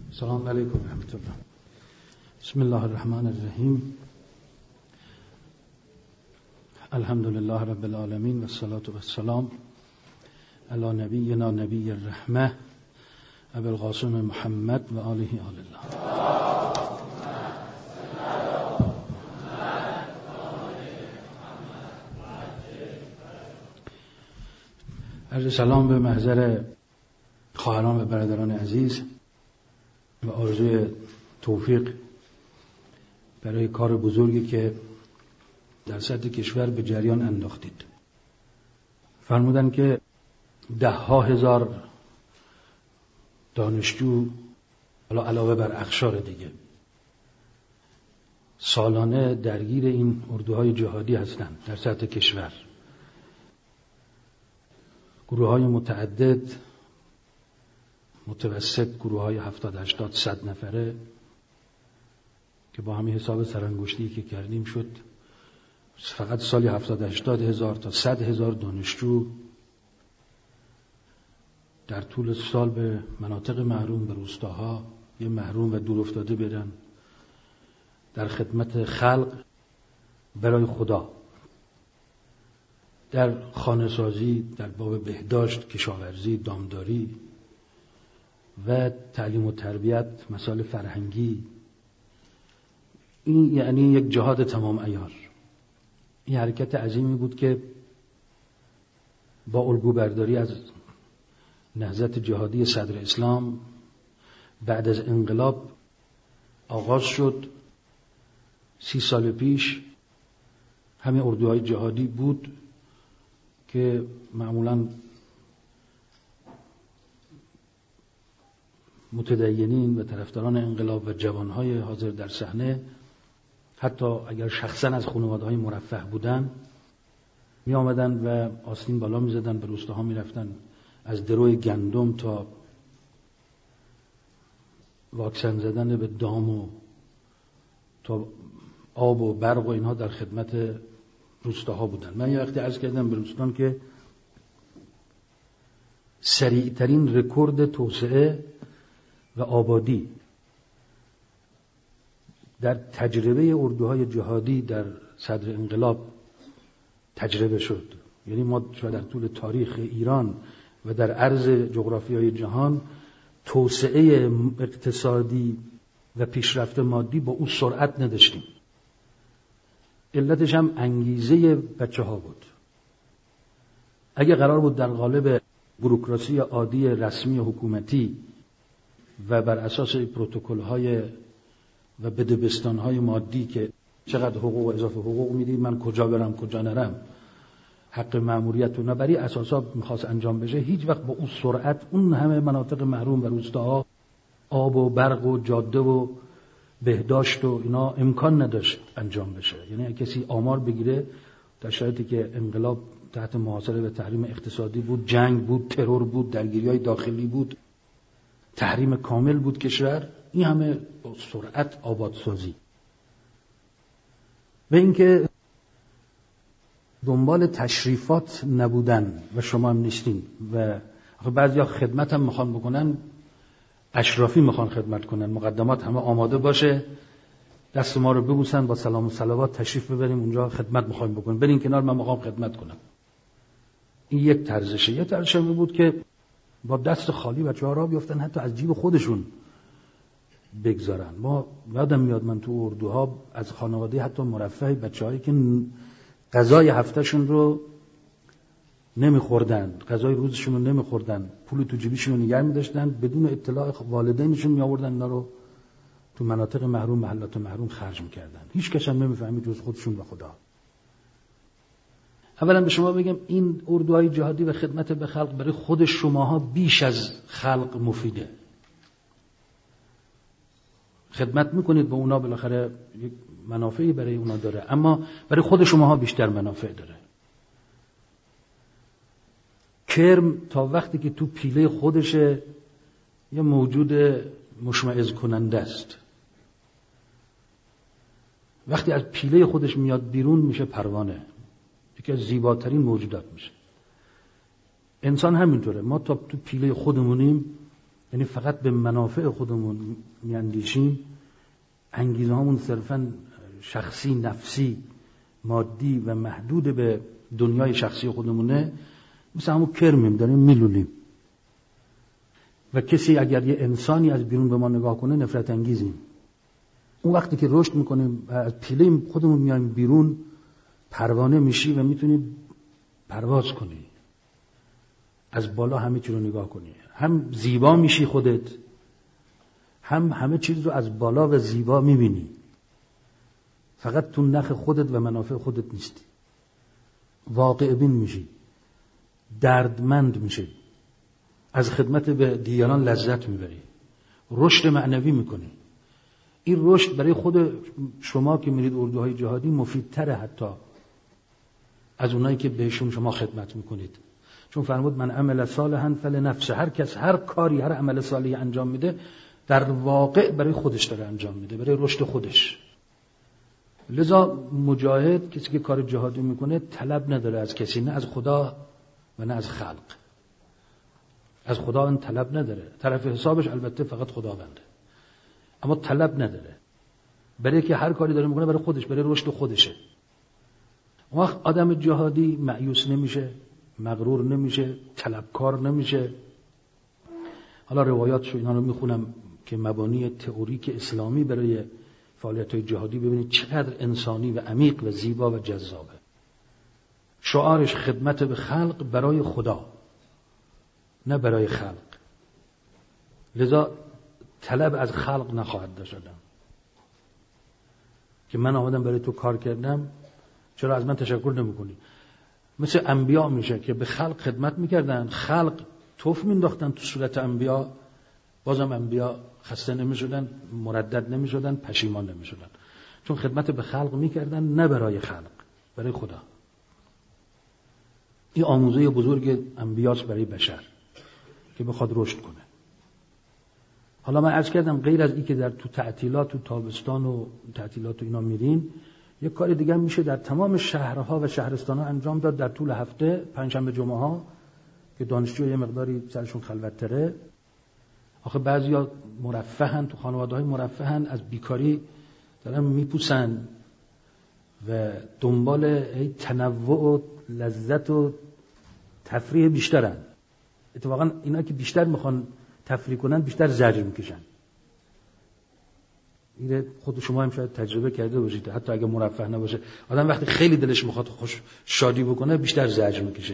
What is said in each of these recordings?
السلام علیکم و رحمت الله. بسم الله الرحمن الرحیم. الحمد لله رب العالمین و الصلاة و السلام علی نبینا نبی الرحمه ابی القاسم محمد و آله آل الله. عرض سلام به محضر خواهران و برادران عزیز و آرزوی توفیق برای کار بزرگی که در سطح کشور به جریان انداختید. فرمودن که 10,000 دانشجو علاوه بر اقشار دیگه سالانه درگیر این اردوهای جهادی هستند در سطح کشور. گروه‌های متعدد، متوسط گروه‌های 70-80-100 نفره که با همین حساب سرانگشتی که کردیم شد فقط سالی 70-80 هزار تا 100 هزار دانشجو در طول سال به مناطق محروم، به روستاها یه محروم و دور افتاده برن در خدمت خلق برای خدا، در خانه‌سازی، در باب بهداشت، کشاورزی، دامداری و تعلیم و تربیت، مسائل فرهنگی. این یعنی یک جهاد تمام عیار. این حرکت عظیمی بود که با الگو برداری از نهضت جهادی صدر اسلام بعد از انقلاب آغاز شد. 30 سال پیش همه اردوهای جهادی بود که معمولاً متدینین و طرفداران انقلاب و جوانهای حاضر در صحنه، حتی اگر شخصاً از خانواده‌های مرفه بودن، می آمدن و آستین بالا می زدن، به روستاها می رفتن، از دروی گندم تا واکسن زدن به دام و تا آب و برق و اینها در خدمت روستاها بودن. من یه وقتی عرض کردم به دوستان که سریعترین رکورد توسعه و آبادی در تجربه اردوهای جهادی در صدر انقلاب تجربه شد. یعنی ما در طول تاریخ ایران و در عرض جغرافیای جهان توسعه اقتصادی و پیشرفت مادی با اون سرعت نداشتیم. علتش هم انگیزه بچه ها بود. اگه قرار بود در قالب بوروکراسی عادی رسمی حکومتی و بر اساس پروتکل‌های و بدبستان‌های مادی که چقدر حقوق و اضافه حقوق میدید، من کجا برم کجا نرم، حق مأموریت و نبری، اساسا میخواست انجام بشه، هیچ وقت با اون سرعت اون همه مناطق محروم و روستاها آب و برق و جاده و بهداشت و اینا امکان نداشت انجام بشه. یعنی کسی آمار بگیره در شرایطی که انقلاب تحت محاصره و تحریم اقتصادی بود، جنگ بود، ترور بود، درگیری‌های داخلی بود، تحریم کامل بود کشور، این همه با سرعت آبادسازی. و اینکه دنبال تشریفات نبودن و شما هم نیستین و بعضیا خدمت هم میخوان بکنن، اشرافی میخوان خدمت کنن، مقدمات همه آماده باشه، دست ما رو ببوسن، با سلام و صلوات تشریف ببریم اونجا خدمت میخوایم بکنیم، برین کنار من میخوام خدمت کنم. این یک طرزشه. یه طرزش بود که با دست خالی بچه‌ها راه بیفتن، حتی از جیب خودشون بگذارن. ما یادم میاد من تو اردوها از خانواده حتی مرفه بچه‌هایی که غذای هفتهشون رو نمیخوردن، غذای روزشون رو نمیخوردن، پول تو جیبشون رو نگه می‌داشتن، بدون اطلاع والدینشون میآوردن اینا رو تو مناطق محروم، محلات محروم خرج می‌کردن. هیچ کس هم نمی‌فهمید جز خودشون و خدا. اولا به شما بگم این اردوهای جهادی و خدمت به خلق برای خود شماها بیش از خلق مفیده. خدمت میکنید به اونا، بالاخره یک منافعی برای اونا داره، اما برای خود شماها بیشتر منافع داره. کرم تا وقتی که تو پیله خودشه یه موجود مشمئز کننده است. وقتی از پیله خودش میاد بیرون میشه پروانه، یکی از زیباترین موجودات میشه. انسان همینطوره. ما تا تو پیله خودمونیم یعنی فقط به منافع خودمون میاندیشیم، انگیزه هامون صرفاً شخصی، نفسی، مادی و محدود به دنیای شخصی خودمونه، مثل همون کرمیم داریم میلولیم و کسی اگر یه انسانی از بیرون به ما نگاه کنه نفرت انگیزیم. اون وقتی که رشد میکنیم از پیله خودمون میایم بیرون، پروانه میشی و میتونی پرواز کنی، از بالا همه چی رو نگاه کنی، هم زیبا میشی خودت، هم همه چیز رو از بالا و زیبا میبینی. فقط تو نخ خودت و منافع خودت نیستی، واقع بین میشی، دردمند میشی، از خدمت به دیگران لذت میبری، رشد معنوی میکنی. این رشد برای خود شما که میرید اردوهای جهادی مفیدتره حتی از اونایی که بهشون شما خدمت میکنید، چون فرمود من عمل صالحا فلنفسه. هر کس هر کاری، هر عمل صالحی انجام میده در واقع برای خودش داره انجام میده، برای رشد خودش. لذا مجاهد، کسی که کار جهادی میکنه، طلب نداره از کسی، نه از خدا و نه از خلق. از خدا این طلب نداره، طرف حسابش البته فقط خداونده، اما طلب نداره. برای که هر کاری داره میکنه برای خودش، برای رشد خودشه. اون وقت آدم جهادی مایوس نمیشه، مغرور نمیشه، طلبکار نمیشه. حالا روایاتشو اینا رو میخونم که مبانی تئوریک اسلامی برای فعالیت‌های جهادی ببینید چقدر انسانی و عمیق و زیبا و جذابه. شعارش خدمت به خلق برای خدا، نه برای خلق. لذا طلب از خلق نخواهد داشت آدم که من آمدم برای تو کار کردم، چرا از من تشکر نمی‌کنی؟ مثل انبیا میشه که به خلق خدمت میکردن، خلق توف مینداختن تو صورت انبیا، بازم انبیا خسته نمیشدن، مردد نمیشدن، پشیمان نمیشدن، چون خدمت به خلق میکردن، نه برای خلق، برای خدا. این آموزه بزرگ انبیاست برای بشر که بخواد رشد کنه. حالا من عرض کردم غیر از این که در تو تعطیلات و تابستان و تعطیلات و اینا میرین، یک کار دیگه میشه در تمام شهرها و شهرستانها انجام داد در طول هفته، پنجشنبه جمعه ها که دانشجو یه مقداری سرشون خلوت‌تره. آخه بعضیا مرفهن، تو خانواده‌های مرفهن، از بیکاری دارن میپوسن و دنبال تنوع و لذت و تفریح بیشترن. اتفاقا اینا که بیشتر میخوان تفریح کنن بیشتر زجر میکشن. این خود شما هم شاید تجربه کرده باشید، حتی اگه مرفه نباشه آدم وقتی خیلی دلش میخواد خوش شادی بکنه بیشتر زجر میکشه.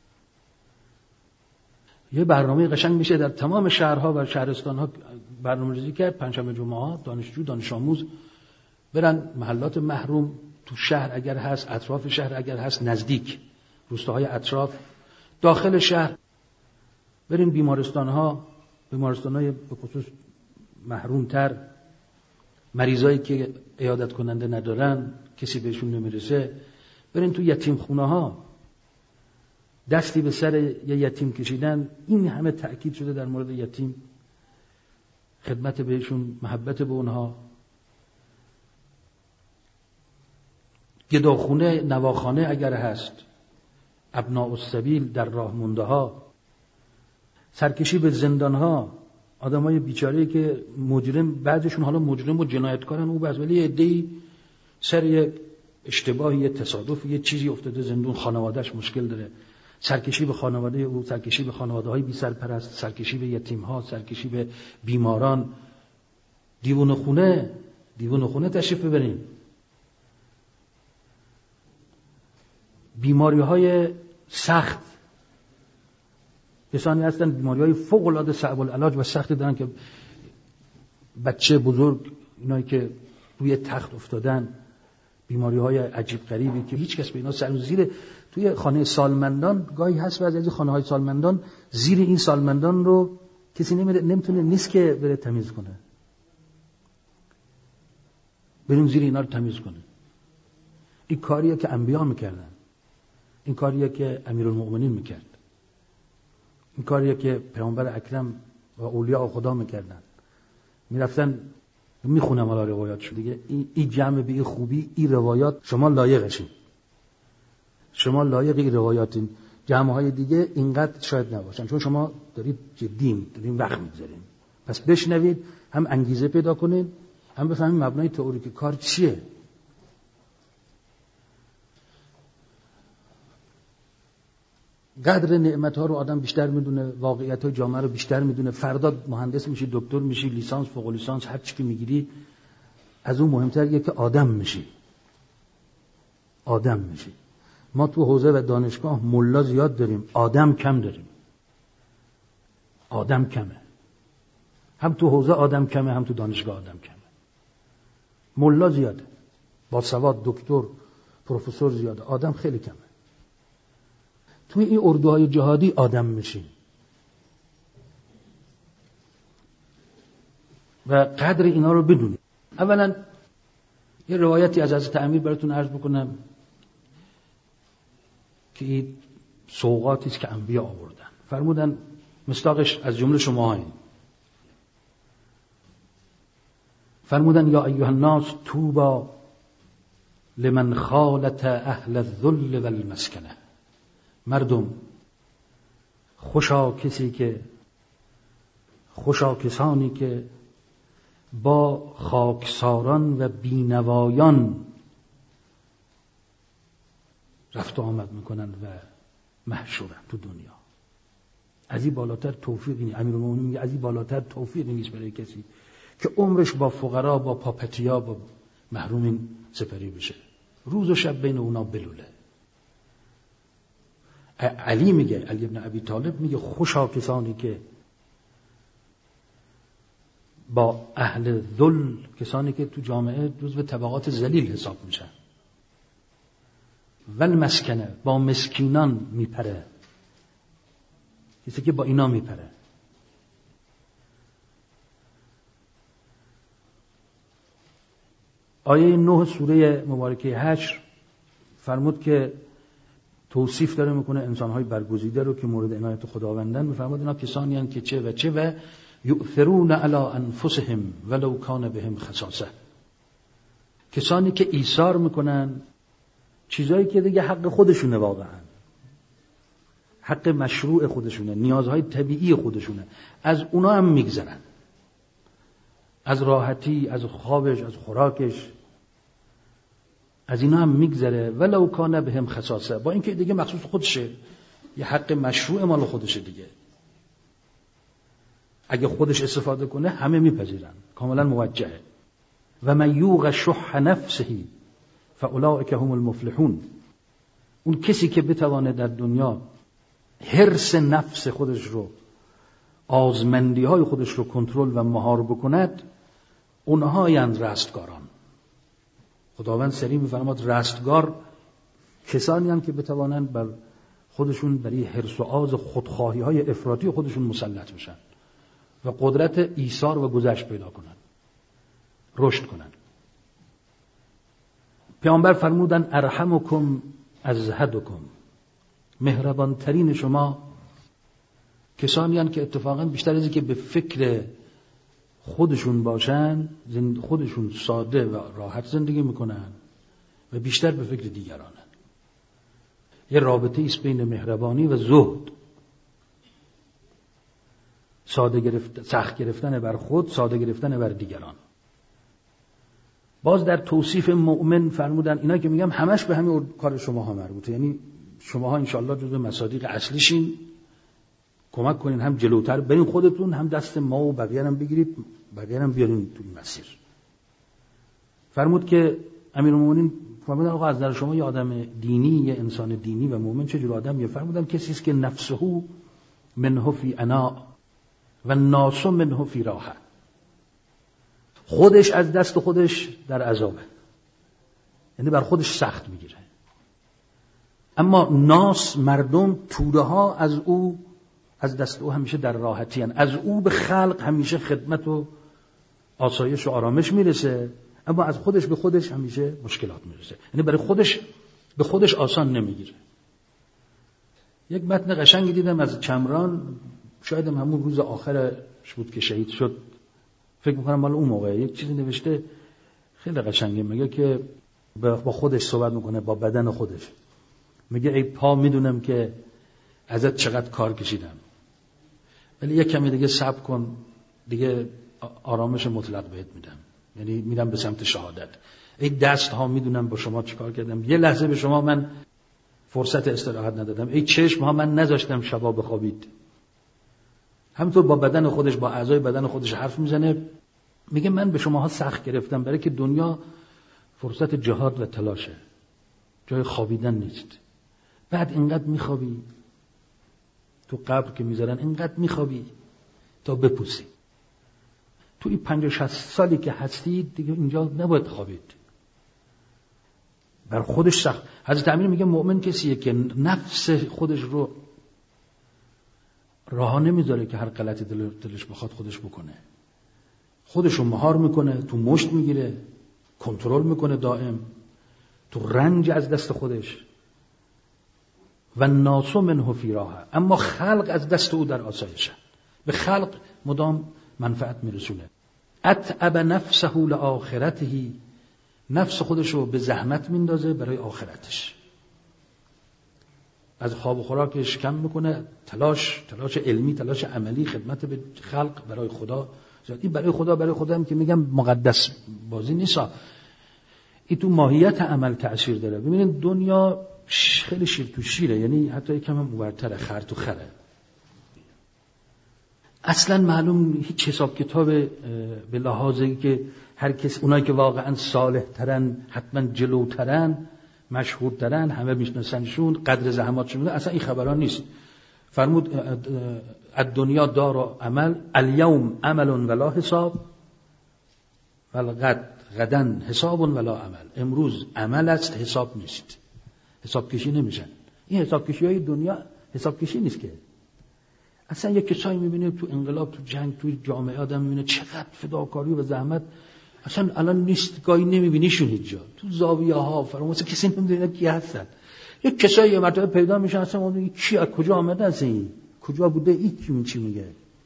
یه برنامه قشنگ میشه در تمام شهرها و شهرستانها برنامه‌ریزی کرد، پنجشنبه جمعه ها دانشجو دانش آموز برن محلات محروم تو شهر اگر هست، اطراف شهر اگر هست، نزدیک روستاهای اطراف، داخل شهر برین بیمارستان‌های به خصوص محروم‌تر، مریضایی که عیادت کننده ندارن، کسی بهشون نمیرسه، برین تو یتیم خونه ها دستی به سر یه یتیم کشیدن. این همه تأکید شده در مورد یتیم، خدمت بهشون، محبت به اونها. گداخونه، نواخانه اگر هست، ابناء السبیل در راه مونده ها، سرکشی به زندان ها، آدمای بیچاره‌ای که مجرم، بعضیشون حالا مجرم و جنایتکارن، او بس ولی عده‌ای سر یک اشتباهی، یه تصادف، یه چیزی افتاده زندون، خانواده‌اش مشکل داره، سرکشی به خانواده او، سرکشی به خانواده‌های بی سرپرست، سرکشی به یتیم‌ها، سرکشی به بیماران. دیوونه خونه تشریف ببرین. بیماری‌های سخت، کسانی هستن بیماری‌های فوق‌العاده صعب العلاج و سختی دارن که بچه بزرگ، اینایی که روی تخت افتادن، بیماری‌های عجیب غریبی که هیچ کس به اینا سر و زیر. توی خانه سالمندان گاهی هست، بعضی از خانه‌های سالمندان زیر این سالمندان رو کسی نمیتونه نیست که بره تمیز کنه، بریم زیر اینا رو تمیز کنه. این کاریه که انبیا میکردن، این کاریه که امیرالمؤمنین میکرد، این کاریه که پیامبر اکرم و اولیاء خدا میکردن. میرفتن، میخونم حالا روایاتشو دیگه، این جمع به این خوبی، این روایات شما لایقشین، شما لایق این روایاتین. جمع‌های دیگه اینقدر شاید نباشن، چون شما دارید داریم وقت می‌گذاریم. پس بشنوید، هم انگیزه پیدا کنید، هم بفهمید مبنای تئوریک کار چیه. قدر نعمت‌ها رو آدم بیشتر میدونه، واقعیت‌های جامعه رو بیشتر میدونه. فردا مهندس میشی، دکتر میشی، لیسانس، فوق لیسانس، هر چی که میگیری، از اون مهمتره که آدم میشی. ما تو حوزه و دانشگاه ملا زیاد داریم، آدم کم داریم. آدم کمه. هم تو حوزه آدم کمه، هم تو دانشگاه آدم کمه. ملا زیاده، با سواد دکتر، پروفسور زیاده، آدم خیلی کمه. توی این اردوهای جهادی آدم میشیم و قدر اینا رو بدونیم. اولا یه روایتی از حضرت امیر براتون عرض بکنم که این سوغاتی است که انبیا آوردن. فرمودن، مصداقش از جمله شما هستین، فرمودن یا ایها الناس طوبی لمن خالط اهل الذل والمسکنه. مردم خوشا کسانی که با خاکساران و بینوایان رفت و آمد میکنن و محشورن تو دنیا. از این بالاتر توفیقی نیست. امیرالمومنین میگه از این بالاتر توفیقی نیست برای کسی که عمرش با فقرا، با پاپتیا، با محرومین سپری بشه، روز و شب بین اونا بلوله. علی میگه، علی ابن ابی طالب میگه خوشا کسانی که با اهل ذل، کسانی که تو جامعه جزو طبقات ذلیل حساب میشن، ول مسکنه، با مسکینان میپره، کسی که با اینا میپره. آیه 9 سوره مبارکه حشر فرمود که توصیف داره میکنه انسان‌های برگزیده رو که مورد عنایت خداوندن. میفرماد اینا کسانی هستند که چه و یؤثرون علی انفسهم ولو کان بهم خصاصه. کسانی که ایثار میکنن چیزایی که دیگه حق خودشونه، واقعا حق مشروع خودشونه، نیازهای طبیعی خودشونه، از اونا هم میگذرن، از راحتی، از خوابش، از خوراکش، از اینا هم میگذره. ولو کان بهم خصاصه، با اینکه دیگه مخصوص خودشه، یه حق مشروع مال خودشه دیگه. اگه خودش استفاده کنه همه میپذیرن، کاملا موجهه. و من یوق شح نفسه فاولئک هم المفلحون. اون کسی که بتوانه در دنیا حرص نفس خودش رو، آزمندی های خودش رو کنترل و مهار بکند، اونهایند رستگاران. خداوند سریع می‌فرماد رستگار کسانی هستند که بتوانند بر خودشون برای حرص و آز خودخواهی های افراطی خودشون مسلط بشن و قدرت ایثار و گذشت پیدا کنن، رشد کنن. پیامبر فرمودن ارحمکم ازهدکم، مهربان ترین شما کسانی هستند که اتفاقا بیشتر از اینکه به فکر خودشون باشن، خودشون ساده و راحت زندگی میکنن و بیشتر به فکر دیگرانن. یه رابطه ایست بین مهربانی و زهد. سخت گرفتن بر خود، ساده گرفتن بر دیگران. باز در توصیف مؤمن فرمودن اینا که میگم همش به همین کار شماها مربوطه، یعنی شماها انشاءالله جزو مصادیق اصلیشین، کمک کنین هم جلوتر برین خودتون، هم دست ما و بقیه هم بگیرید، بقیه هم بیارین تو این مسیر. فرمود که امیرالمومنین فرمودن آقا از نظر شما یه آدم دینی، یه انسان دینی و مؤمن چه جور آدمیه؟ فرمودن کسی است که نفسه منه فی عناء و الناس منه فی راحه. خودش از دست خودش در عذابه، یعنی بر خودش سخت میگیره، اما ناس، مردم، توده ها از دست او همیشه در راحتی هن. از او به خلق همیشه خدمت و آسایش و آرامش میرسه، اما از خودش به خودش همیشه مشکلات میرسه، یعنی برای خودش به خودش آسان نمیگیره. یک متن قشنگی دیدم از چمران، شاید همون روز آخرش بود که شهید شد، فکر میکنم مال اون موقع، یک چیزی نوشته خیلی قشنگه، میگه که با خودش صحبت میکنه، با بدن خودش. میگه ای پا، میدونم که ازت چقدر کار کشیدم، ولی یک کمی دیگه صبر کن، دیگه آرامش مطلق بهت میدم، یعنی میرم به سمت شهادت. این دست ها میدونم با شما چیکار کردم، یه لحظه به شما من فرصت استراحت ندادم، این چشم ها من نذاشتم شبا بخوابید. همینطور با بدن خودش، با اعضای بدن خودش حرف میزنه، میگه من به شماها سخت گرفتم برای که دنیا فرصت جهاد و تلاشه، جای خوابیدن نیست. بعد اینقدر میخوابی تو قبر که میذارن، اینقدر میخوابی تا بپوسی. تو این 50-60 سالی که هستی دیگه اینجا نباید خوابید، بر خودش سخت. حضرت امیر میگه مؤمن کسیه که نفس خودش رو راه نمیذاره که هر غلطی دلش بخواد خودش بکنه، خودش رو مهار میکنه، تو مشت میگیره، کنترل میکنه دائم، تو رنج از دست خودش. و الناس منه فی راحه، اما خلق از دست او در آسایشه، به خلق مدام منفعت میرسونه. اتعب نفسه لآخرته، نفس خودش رو به زحمت میندازه برای آخرتش، از خواب و خوراکش کم میکنه، تلاش علمی، تلاش عملی، خدمت به خلق برای خدا. این برای خدا هم که میگم مقدس بازی نیست، این تو ماهیت عمل تأثیر داره. ببینید دنیا خیلی شیر تو شیره، یعنی حتی یکم هم اورتره، خر تو خره. اصلا معلوم هیچ حساب کتاب به لحاظی که هر کس، اونایی که واقعا صالح ترن، حتما جلوترن، مشهورترن، همه میشناسنشون، قدر زحماتشون، اصلا این خبران نیست. فرمود الدنیا دار و عمل، الیوم عمل ولا حساب والغد غدا حساب ولا عمل. امروز عمل است، حساب نیست، حساب کشی نمیشن. این حساب کشی های دنیا حساب کشی نیست که. اصلا یک کسایی میبینه تو انقلاب، تو جنگ، تو جامعه آدم میبینه چقدر فداکاری و زحمت، اصلا الان نیست، گاهی نمیبینیشون هیچ جا، تو زاویه ها فراموش، کسی نمیدونه کی هستن. یک کسایی یه مرتبه پیدا میشن، اصلا اون کی، از کجا آمده، از این کجا بوده، این چی میگه.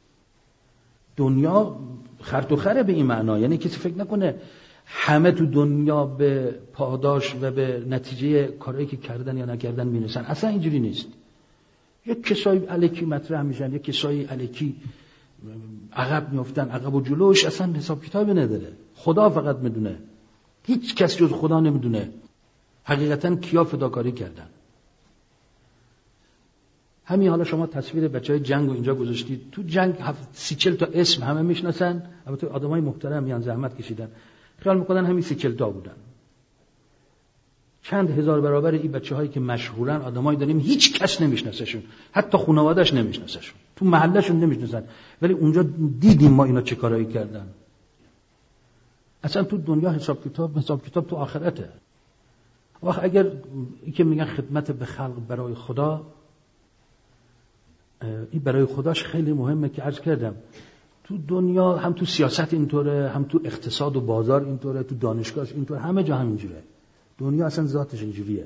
دنیا خرط و خره به این معنا، یعنی کسی فکر نکنه همه تو دنیا به پاداش و به نتیجه کارهایی که کردن یا نکردن میرسن. اصلا اینجوری نیست. یک کسایی الکی مطرح میشن، یک کسایی الکی عقب میافتن، عقب و جلوش اصلا حساب کتابی نداره. خدا فقط میدونه، هیچ کس جز خدا نمیدونه حقیقتا کیا فداکاری کردن. همین حالا شما تصویر بچهای جنگ رو اینجا گذاشتید، تو جنگ 30-40 تا اسم همه میشناسن، البته آدمای محترم میان زحمت کشیدن، خیال میکنن همین 30-40 تا بودن. چند هزار برابر این بچه‌هایی که مشهورن آدمایی داریم هیچ کس نمیشناسهشون، حتی خانواده‌اش نمیشناسهشون، تو محلهشون نمیشناسن، ولی اونجا دیدیم ما اینا چه کارایی کردن. اصلا تو دنیا حساب کتاب تو آخرته. وقت اگر این که میگن خدمت به خلق برای خدا، این برای خداش خیلی مهمه که عرض کردم. تو دنیا هم تو سیاست اینطوره، هم تو اقتصاد و بازار اینطوره، تو دانشگاه اینطوره، همه جا همینجوره. دنیا اصلا ذاتش اینجوریه.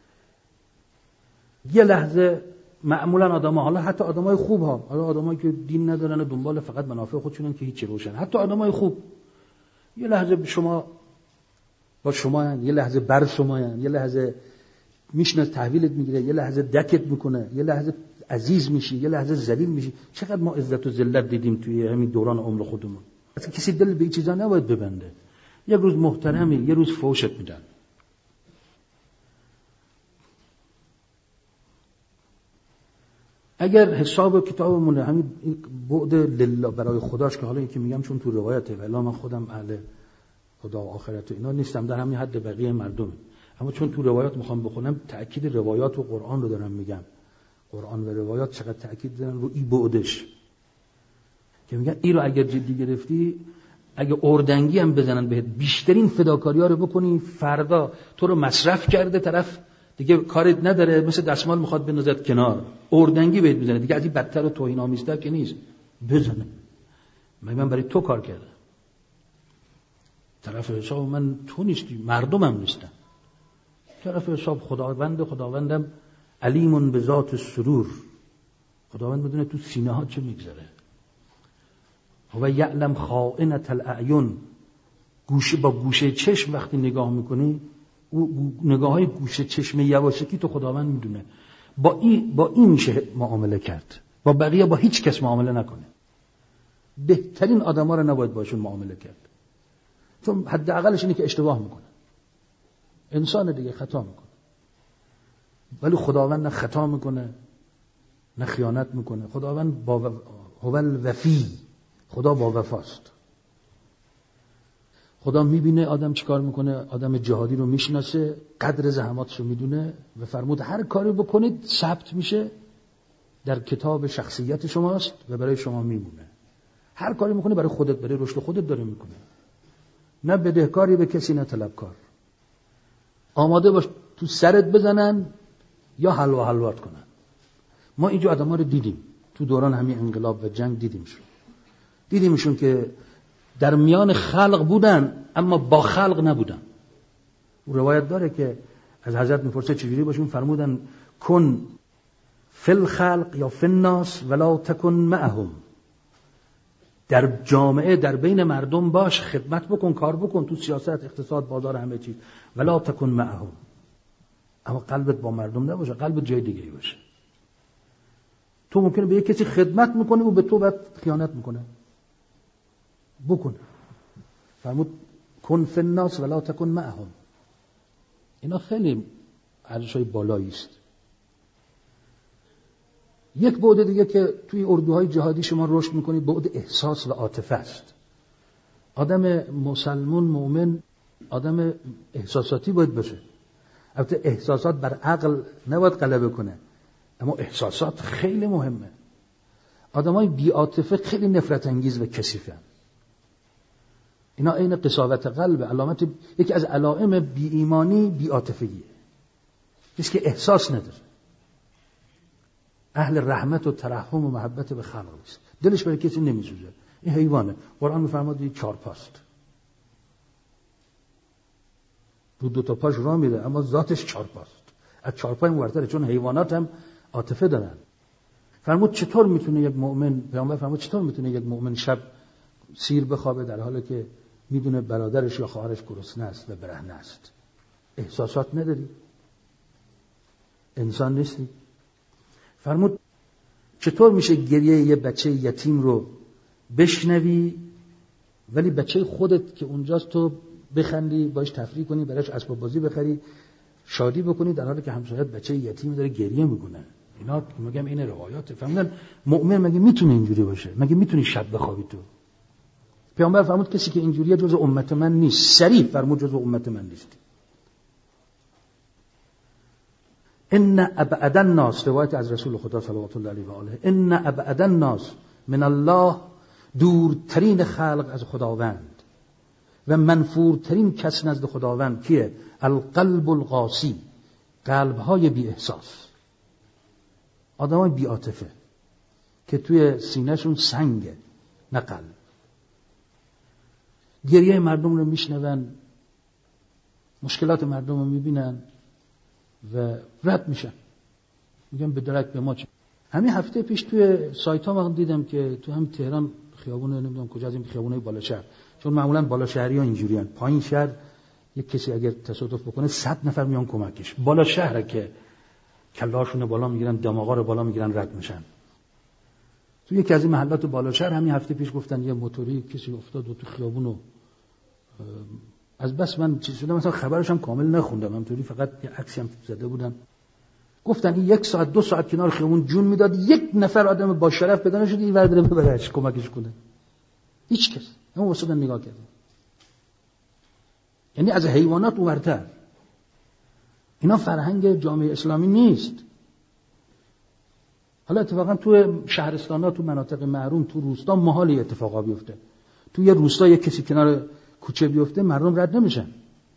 یه لحظه معمولا آدم‌ها، حالا حتی آدمای خوب ها، حالا آدمایی که دین ندارن و دنبال فقط منافع خودشونن که هیچ روشن، حتی آدمای خوب یه لحظه به شما با شما، یه لحظه بر شما، یه لحظه میشنه تحویلت میگیره، یه لحظه دکت میکنه، یه لحظه عزیز میشی، یه لحظه ذلیل میشی. چقدر ما عزت و ذلت دیدیم توی همین دوران عمر خودمون. اصلا کسی دل به این چیزا نباید ببنده. یک روز محترمی، یه روز فوشت میدن. اگر حساب کتابمون همین بعد لله برای خداش، که حالا این که میگم چون تو روایته، ولی من خودم اهل خدا و آخرت و اینا نیستم، در همین حد بقیه مردم، اما چون تو روایات میخوام بخونم، تأکید روایات و قرآن رو دارم میگم. قرآن و روایات چقدر تأکید دارن رو این بعدش، که میگن این رو اگر جدی گرفتی، اگه اردنگی هم بزنن بهت، بیشترین فداکاری‌ها رو بکنی، فردا تو رو مصرف کرده طرف، دیگه کارت نداره، مثل دستمال میخواد بندازت کنار، اردنگی بهت میزنه، دیگه از این بدتر و توهین‌آمیزتر که نیست. بزنه من برای تو کار کردم، طرف حساب من تو نیستی، مردمم نیستن، طرف حساب خداوندم علیم به ذات الصدور، خداوند بدونه تو سینه ها چه میگذره. و یعلم خائنة الاعین، گوشه با گوشه چشم وقتی نگاه میکنی، او نگاه های گوشه چشم یواشکی تو خداوند میدونه. با این میشه معامله کرد. با بقیه با هیچ کس معامله نکنه. بهترین آدما رو نباید باشون معامله کرد، چون حداقلش اینه که اشتباه میکنه. انسان دیگه خطا میکنه، ولی خداوند نه خطا میکنه نه خیانت میکنه. خداوند هو الوفی، خدا با وفاست. خدا میبینه آدم چیکار میکنه، آدم جهادی رو میشناسه، قدر زحماتش رو میدونه و فرمود هر کاری بکنید ثبت میشه در کتاب شخصیت شماست و برای شما میمونه. هر کاری میکنی برای خودت، برای رشد خودت داره میکنه، نه بدهکاری به کسی نه طلبکار. آماده باش تو سرت بزنن یا حلوات کنن. ما اینجا آدما رو دیدیم تو دوران همین انقلاب و جنگ، دیدیمشون که در میان خلق بودن اما با خلق نبودن. روایت داره که از حضرت میپرسه چجوری باشون، فرمودن کن فی الخلق یا فی الناس ولا تکن معهم. در جامعه، در بین مردم باش، خدمت بکن، کار بکن، تو سیاست، اقتصاد، بازار، همه چیز، ولا تکن معهم. اما قلبت با مردم نباشه، قلبت جای دیگه باشه. تو ممکنه به یک کسی خدمت میکنی و به تو بعد خیانت میکنه. بکن. فرمود کن فی الناس ولا تکن معهم. اینا خیلی ارزش‌های بالایی است. یک بعد دیگه که توی اردوهای جهادی شما رشد میکنید، بعد احساس و عاطفه است. آدم مسلمان مؤمن آدم احساساتی باید باشه. البته احساسات بر عقل نباید غلبه کنه، اما احساسات خیلی مهمه. آدمای بی عاطفه خیلی نفرت انگیز و کثیفن. اینا عین قساوت قلب. علامت یکی از علائم بی ایمانی بی عاطفگیه، کسی که احساس نداره. اهل رحمت و ترحم و محبت به خلق نیست، دلش برای کسی نمیسوزه. این حیوانه. قرآن میفرماد این 4 پاست، رو 2 تا پاش راه میره اما ذاتش 4 پاست. از 4 پای مورتره، چون حیوانات هم عاطفه دارن. فرمود چطور میتونه یک مؤمن، پیامبر فرمود چطور میتونه یک مؤمن شب سیر بخوابه در حالی که میدونه برادرش یا خواهرش گرسنه است و برهنه است؟ احساسات نداری؟ انسان نیستی؟ فرمود چطور میشه گریه یه بچه یتیم رو بشنوی ولی بچه خودت که اونجاست تو بخندی، باش تفریح کنی، براش اسباب بازی بخری، شادی بکنی، در حالی که همسایه‌ات بچه یتیم داره گریه میکنه؟ اینا میگم این روایات. فهمیدن مؤمن مگه میتونه اینجوری باشه؟ مگه میتونی شب بخوابی تو؟ پیامبر فرمود کسی که اینجوریه جزء امت من نیست. صریح فرمود جزء امت من نیست. ان ابعد الناس، روایت از رسول خدا صلوات الله علیه و آله، ان ابعد الناس من الله، دورترین خلق از خداوند و منفورترین کس نزد خداوند کیه؟ القلب القاسی، قلب‌های بی احساس، آدمای بی عاطفه که توی سینه‌شون سنگه نه قلب. گریه مردم رو میشنون، مشکلات مردم رو میبینن و رد میشن، میگم به درک به ما چه. همین هفته پیش توی سایت ها من دیدم که تو هم تهران خیابون نمیدونم کجا از این خیابونای بالا شهر، چون معمولا بالا شهری ها اینجوری هستند، پایین شهر یک کسی اگر تصادف بکنه 100 نفر میان کمکش. بالا شهره که کلاشون بالا میگیرن، دماغا رو بالا میگیرن، رد میشن. تو یکی از این محلات بالا شهر همین هفته پیش گفتن یه موتوری کسی افتاد و تو خیابونو، از بس من چیز شدم مثلا خبرش هم کامل نخوندم، همونطوری فقط یه عکسی هم زده بودم. گفتن این 1 ساعت 2 ساعت کنار خیابون جون میداد، یک نفر آدم با شرف پیدا نشد این ور بره ببرش کمکش کنه. هیچ کس. همون واسه نگاه کرد. یعنی از حیوانات اونورتر. اینا فرهنگ جامعه اسلامی نیست. حالا اتفاقا تو شهرستان‌ها، تو مناطق محروم، تو روستا محاله اتفاقا بیفته. تو یه روستا یک کسی کنار کوچه بیفته مردم رد نمیشن.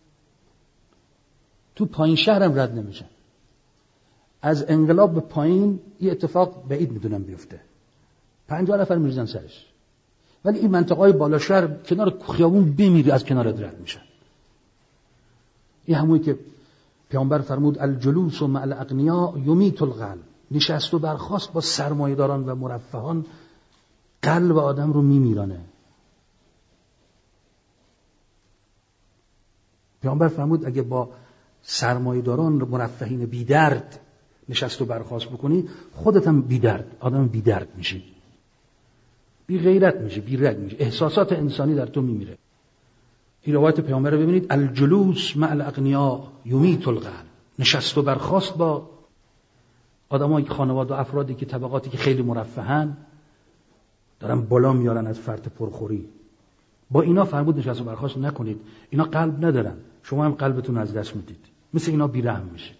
تو پایین شهر هم رد نمیشن. از انقلاب به پایین یه اتفاق بعید میدونم بیفته. 50 نفر میریزن سرش. ولی این منطقه‌های بالا شهر کنار خیابون بمیری از کنار رد میشن. این همونی که پیامبر فرمود الجلوس مع الاغنیاء یمیت القلب، نشست و برخاست با سرمایه‌داران و مرفهان قلب آدم رو میمیرانه. پیامبر فرمود اگه با سرمایه‌داران مرفهین بی درد نشست و برخاست بکنی خودت هم آدم بی درد میشی، بی غیرت میشی، بی رگ میشی، احساسات انسانی در تو میمیره. این روایت پیامبر رو ببینید، الجلوس مع الاغنیاء یمیت القلب. نشست و برخاست با آدمای خانواده و افرادی که طبقاتی که خیلی مرفهن، دارن بالا میارن از فرط پرخوری، با اینا فرمود نشست و برخاست نکنید. اینا قلب ندارن، شما هم قلبتون از دست میدید، مثل اینا بیرحم میشید.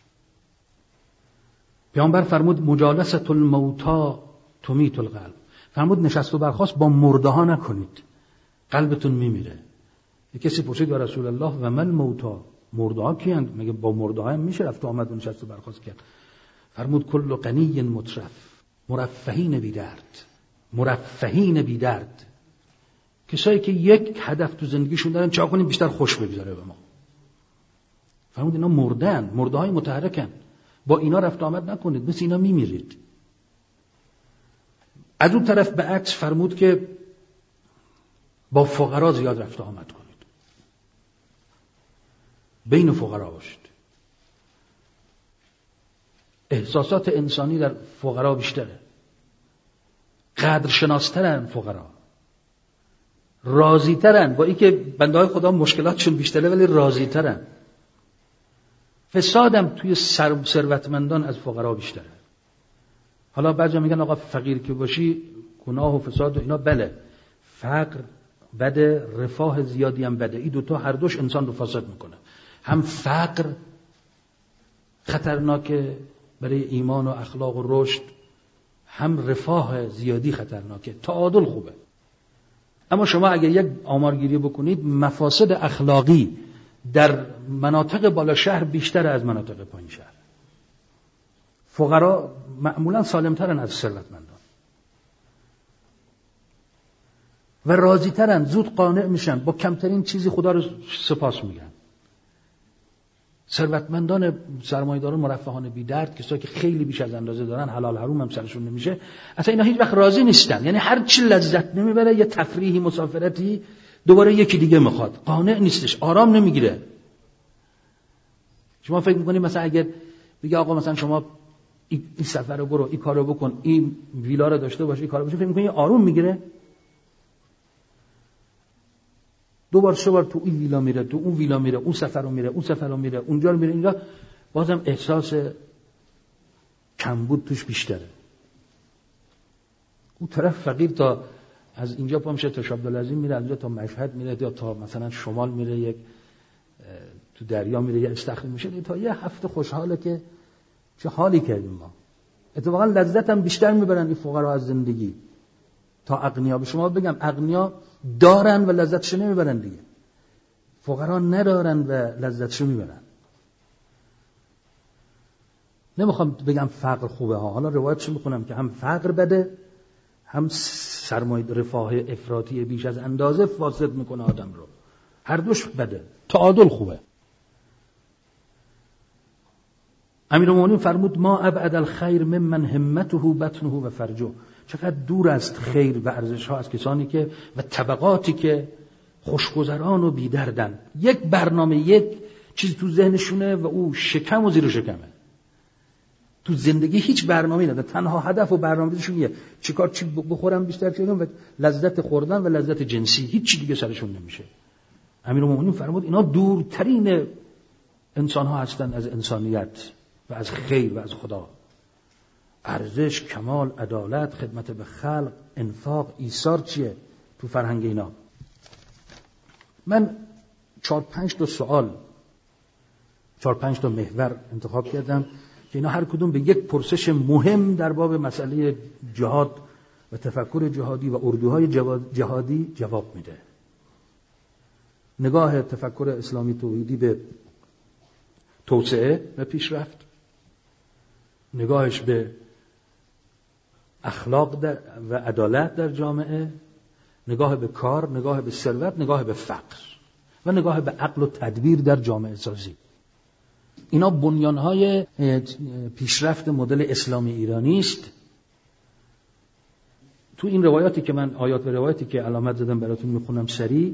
پیامبر فرمود مجالسة الموتى تمیت القلب. فرمود نشست و برخاست با مرده ها نکنید، قلبتون میمیره. یک کسی پرسید یا رسول الله و من الموتى، مرده ها کیند؟ مگه با مرده ها هم میشه رفت و آمد و نشست و برخاست کرد؟ فرمود کل غنی مترف، مرفهین بی درد. مرفهین بی درد، کسایی که یک هدف تو زندگیشون دارن، چا کنیم بیشتر خوش بگذره به ما. فرمود اینا مردن، مرده های متحرکن، با اینا رفت آمد نکنید، مثل اینا میمیرید. از اون طرف به عکس فرمود که با فقرا زیاد رفت آمد کنید، بین فقرا باشید. احساسات انسانی در فقرا بیشتره، قدرشناسترن فقرا، راضی‌ترن با اینکه بنده‌های خدا مشکلاتشون بیشتره ولی راضی‌ترن. فسادم توی ثروتمندان از فقرا بیشتره. حالا بعضیا میگن آقا فقیر که باشی گناه و فساد و اینا، بله، فقر بده، رفاه زیادی هم بده. این دوتا هر دوش انسان رو فاسد میکنه. هم فقر خطرناکه برای ایمان و اخلاق و رشد، هم رفاه زیادی خطرناکه. تعادل خوبه. اما شما اگر یک آمارگیری بکنید، مفاسد اخلاقی در مناطق بالا شهر بیشتر از مناطق پایین شهر. فقرا معمولا سالمترن از ثروتمندان و راضی‌ترن، زود قانع میشن، با کمترین چیزی خدا رو سپاس میگن. ثروتمندان سرمایه‌داران مرفهان بی درد، کسایی که خیلی بیش از اندازه دارن، حلال حرام هم سرشون نمیشه، اصلا اینا هیچ وقت راضی نیستن. یعنی هر چی لذت نمیبره، یه تفریحی، مسافرتی، دوباره یکی دیگه میخواد، قانع نیستش، آرام نمیگیره. شما فکر میکنید مثلا اگر بگه آقا مثلا شما این سفر رو برو، این کارو بکن، این ویلا رو داشته باش، این کارو بکن، فکر میکنید آروم میگیره؟ دو بار سه بار تو این ویلا میره، تو اون ویلا میره، اون سفر رو میره، اون سفر رو میره، اونجا رو میره، اینجا، بازم احساس کمبود توش بیشتره. اون طرف فقیر تا از اینجا پا میشه تا شاه عبدالعظیم میره، از اینجا تا مشهد میره، یا تا مثلا شمال میره، یک تو دریا میره، یا استخر میشه، تا یه هفته خوشحاله که چه حالی کردیم ما. اتفاقا لذت هم بیشتر میبرن این فقرا از زندگی تا اغنیا. به شما بگم اغنیا دارن و لذتشو نمیبرن دیگه، فقرا ندارن و لذتشو میبرن. نمیخوام بگم فقر خوبه ها، حالا روایتشو میخونم که هم فقر بده، هم سرمایه رفاه افراطی بیش از اندازه فاسد میکنه آدم رو. هر دوش بده، تعادل خوبه. امیرالمومنین فرمود ما ابعد الخیر ممن همته بطنه و فرجه. چقدر دور است خیر و ارزش ها از کسانی که و طبقاتی که خوشگذران و بی‌دردن. یک برنامه، یک چیز تو ذهنشونه و او شکم و زیر شکمه. تو زندگی هیچ برنامه‌ای نداره، تنها هدف و برنامه‌شون یه چیکار چی بخورم بیشتر چیزا و لذت خوردن و لذت جنسی، هیچ چی دیگه سرشون نمیشه. امیرالمومنین فرمود اینا دورترین انسان ها هستن از انسانیت و از خیر و از خدا. ارزش، کمال، عدالت، خدمت به خلق، انفاق، ایثار چیه تو فرهنگ اینا؟ من 4-5 تا سوال، 4-5 تا محور انتخاب کردم که اینا هر کدوم به یک پرسش مهم در باب مسئله جهاد و تفکر جهادی و اردوهای جهادی جواب میده. نگاه تفکر اسلامی توحیدی به توسعه و پیشرفت، نگاهش به اخلاق و عدالت در جامعه، نگاه به کار، نگاه به ثروت، نگاه به فقر و نگاه به عقل و تدبیر در جامعه سازی. اینا بنیانهای پیشرفت مدل اسلامی ایرانی است. تو این روایاتی که من آیات و روایاتی که علامت زدم براتون میخونم سریع،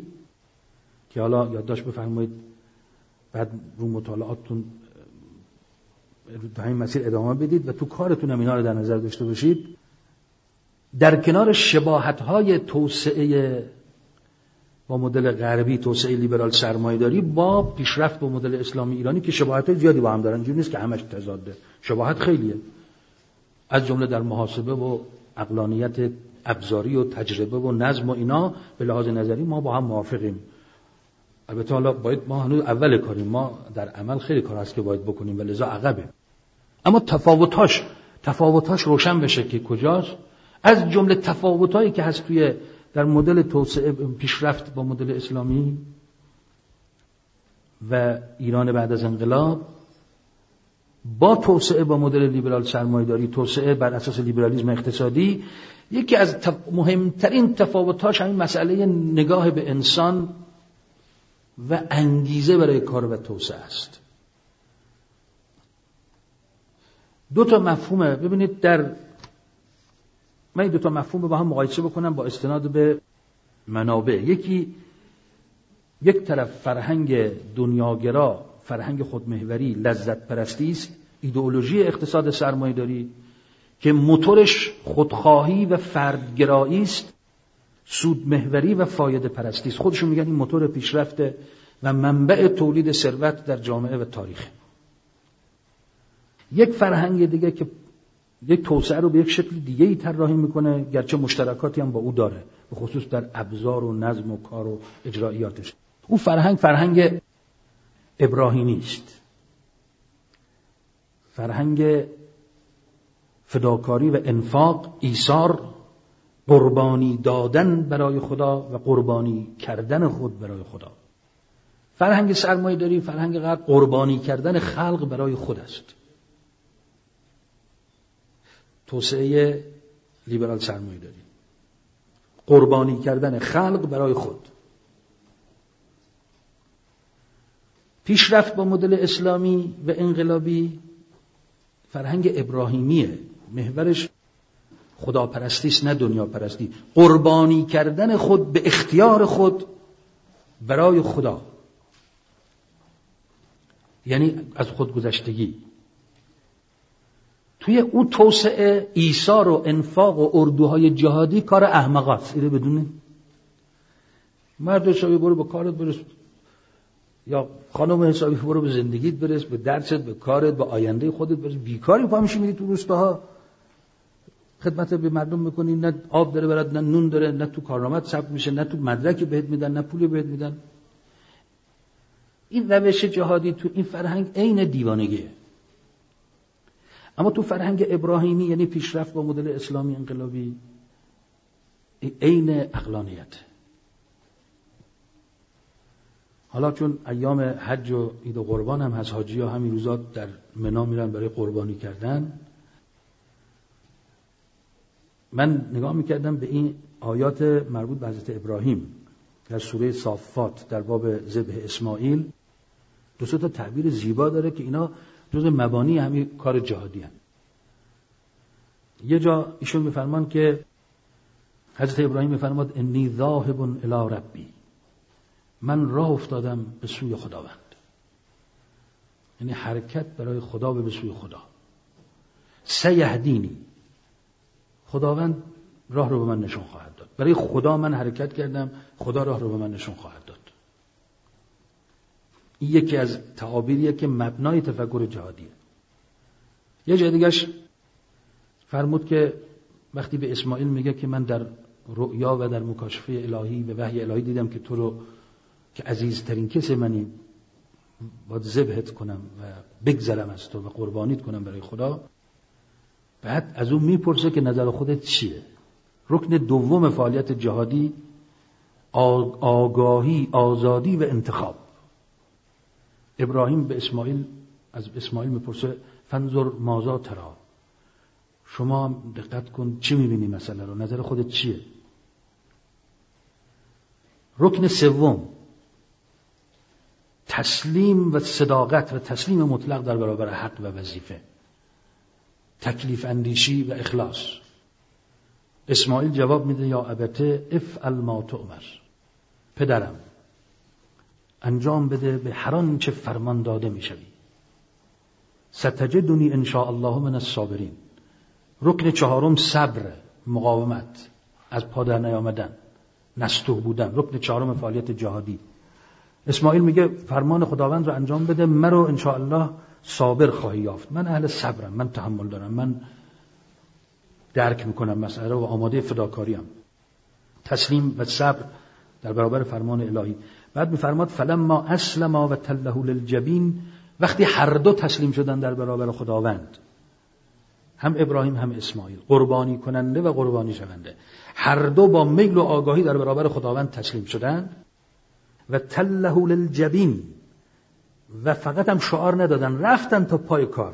که حالا یادداشت بفرمایید بعد رو مطالعاتتون تو همین مسیر ادامه بدید و تو کارتون هم اینا رو در نظر داشته باشید. در کنار شباهت‌های توسعه با مدل غربی، توسعه لیبرال سرمایه‌داری با پیشرفت با مدل اسلامی ایرانی که شباهت زیادی با هم دارن، اینجوری نیست که همش تضاده، شباهت خیلیه، از جمله در محاسبه و عقلانیت ابزاری و تجربه و نظم و اینا. به لحاظ نظری ما با هم موافقیم. البته حالا باید ما هنوز اول کاریم، ما در عمل خیلی کار هست که باید بکنیم و لذا عقبه. اما تفاوتاش روشن بشه که کجاست. از جمله تفاوتایی که هست توی در مدل توسعه پیشرفت با مدل اسلامی و ایران بعد از انقلاب با توسعه با مدل لیبرال سرمایه‌داری، توسعه بر اساس لیبرالیسم اقتصادی، یکی از مهمترین تفاوتاش همین مسئله نگاه به انسان و انگیزه برای کار و توسعه است. دو تا مفهومه. ببینید من این دو تا مفهوم رو با هم مقایسه بکنم با استناد به منابع. یک طرف فرهنگ دنیاگرا، فرهنگ خودمحوری، لذت پرستی است، ایدئولوژی اقتصاد سرمایه‌داری که موتورش خودخواهی و فردگرایی است، سودمحوری و فایده پرستی است. خودشون میگن این موتور پیشرفت و منبع تولید ثروت در جامعه و تاریخ. یک فرهنگ دیگه که یک توسعه رو به یک شکل دیگه‌ای طراحی میکنه، گرچه مشترکاتی هم با او داره، به خصوص در ابزار و نظم و کار و اجرایاتش. او فرهنگ ابراهیمی است، فرهنگ فداکاری و انفاق، ایثار، قربانی دادن برای خدا و قربانی کردن خود برای خدا. فرهنگ سرمایه‌داری، فرهنگ غرب، قربانی کردن خلق برای خود است. توسعه لیبرال سرمایه‌داری، قربانی کردن خلق برای خود. پیشرفت با مدل اسلامی و انقلابی فرهنگ ابراهیمیه، محورش خداپرستی است نه دنیاپرستی، قربانی کردن خود به اختیار خود برای خدا، یعنی از خودگذشتگی. توی او توسعه، ایثار و انفاق و اردوهای جهادی کار احمقاست. اینو بدونید. مرد حسابی برو به کارت برس، یا خانم حسابی برو به زندگیت برس، به درست، به کارت، به آینده خودت برس. بیکاری پا میشی میری تو روستاها خدمت به مردم میکنی، نه آب داره برات، نه نون داره، نه تو کارنامه‌ات ثبت میشه، نه تو مدرک بهت میدن، نه پولی بهت میدن. این روش جهادی تو این فرهنگ عین دیوانگیه. اما تو فرهنگ ابراهیمی، یعنی پیشرفت با مدل اسلامی انقلابی، عین عقلانیت. حالا چون ایام حج و عید و قربان هم هست، حاجی‌ها همین روزا در منا میرن برای قربانی کردن. من نگاه میکردم به این آیات مربوط به حضرت ابراهیم در سوره صافات در باب ذبح اسماعیل. دو سه تا تعبیر زیبا داره که اینا جزء مبانی همین کار جهادی هست. یه جا ایشون میفرمان که حضرت ابراهیم میفرماد انی ذاهب الی ربی، من راه افتادم به سوی خداوند. یعنی حرکت برای خدا به سوی خدا. سیهدینی، خداوند راه رو به من نشون خواهد داد. برای خدا من حرکت کردم، خدا راه رو به من نشون خواهد داد. این یکی از تعابیریه که مبنای تفکر جهادیه. یه جای دیگه‌اش فرمود که وقتی به اسماعیل میگه که من در رؤیا و در مکاشفه الهی و وحی الهی دیدم که تو رو که عزیزترین کس منی باید ذبحت کنم و بگذرم از تو و قربانیت کنم برای خدا. بعد از اون میپرسه که نظر خودت چیه. رکن دوم فعالیت جهادی آگاهی، آزادی و انتخاب. ابراهیم به از اسماعیل میپرسه فنظر ماذا تری، شما دقت کن چی میبینی مسئله رو، نظر خودت چیه. رکن سوم تسلیم و صداقت و تسلیم مطلق در برابر حق و وظیفه، تکلیف اندیشی و اخلاص. اسماعیل جواب میده یا ابته افعل ما تؤمر، پدرم انجام بده به هر آنچه فرمان داده میشوی. ستجدنی ان شاء الله من الصابرین. رکن چهارم صبر، مقاومت، از پا در نیامدن، نستوه بودن، رکن چهارم فعالیت جهادی. اسماعیل میگه فرمان خداوند رو انجام بده، مرا ان شاء الله صابر خواهی یافت. من اهل صبرم، من تحمل دارم، من درک میکنم مسئله و آماده فداکاریم. تسلیم و صبر در برابر فرمان الهی. بعد میفرماد فلما اسلما و تله للجبین، وقتی هر دو تسلیم شدن در برابر خداوند، هم ابراهیم هم اسماعیل، قربانی کننده و قربانی شونده، هر دو با میل و آگاهی در برابر خداوند تسلیم شدن. و تله للجبین، و فقط هم شعار ندادن، رفتن تا پای کار.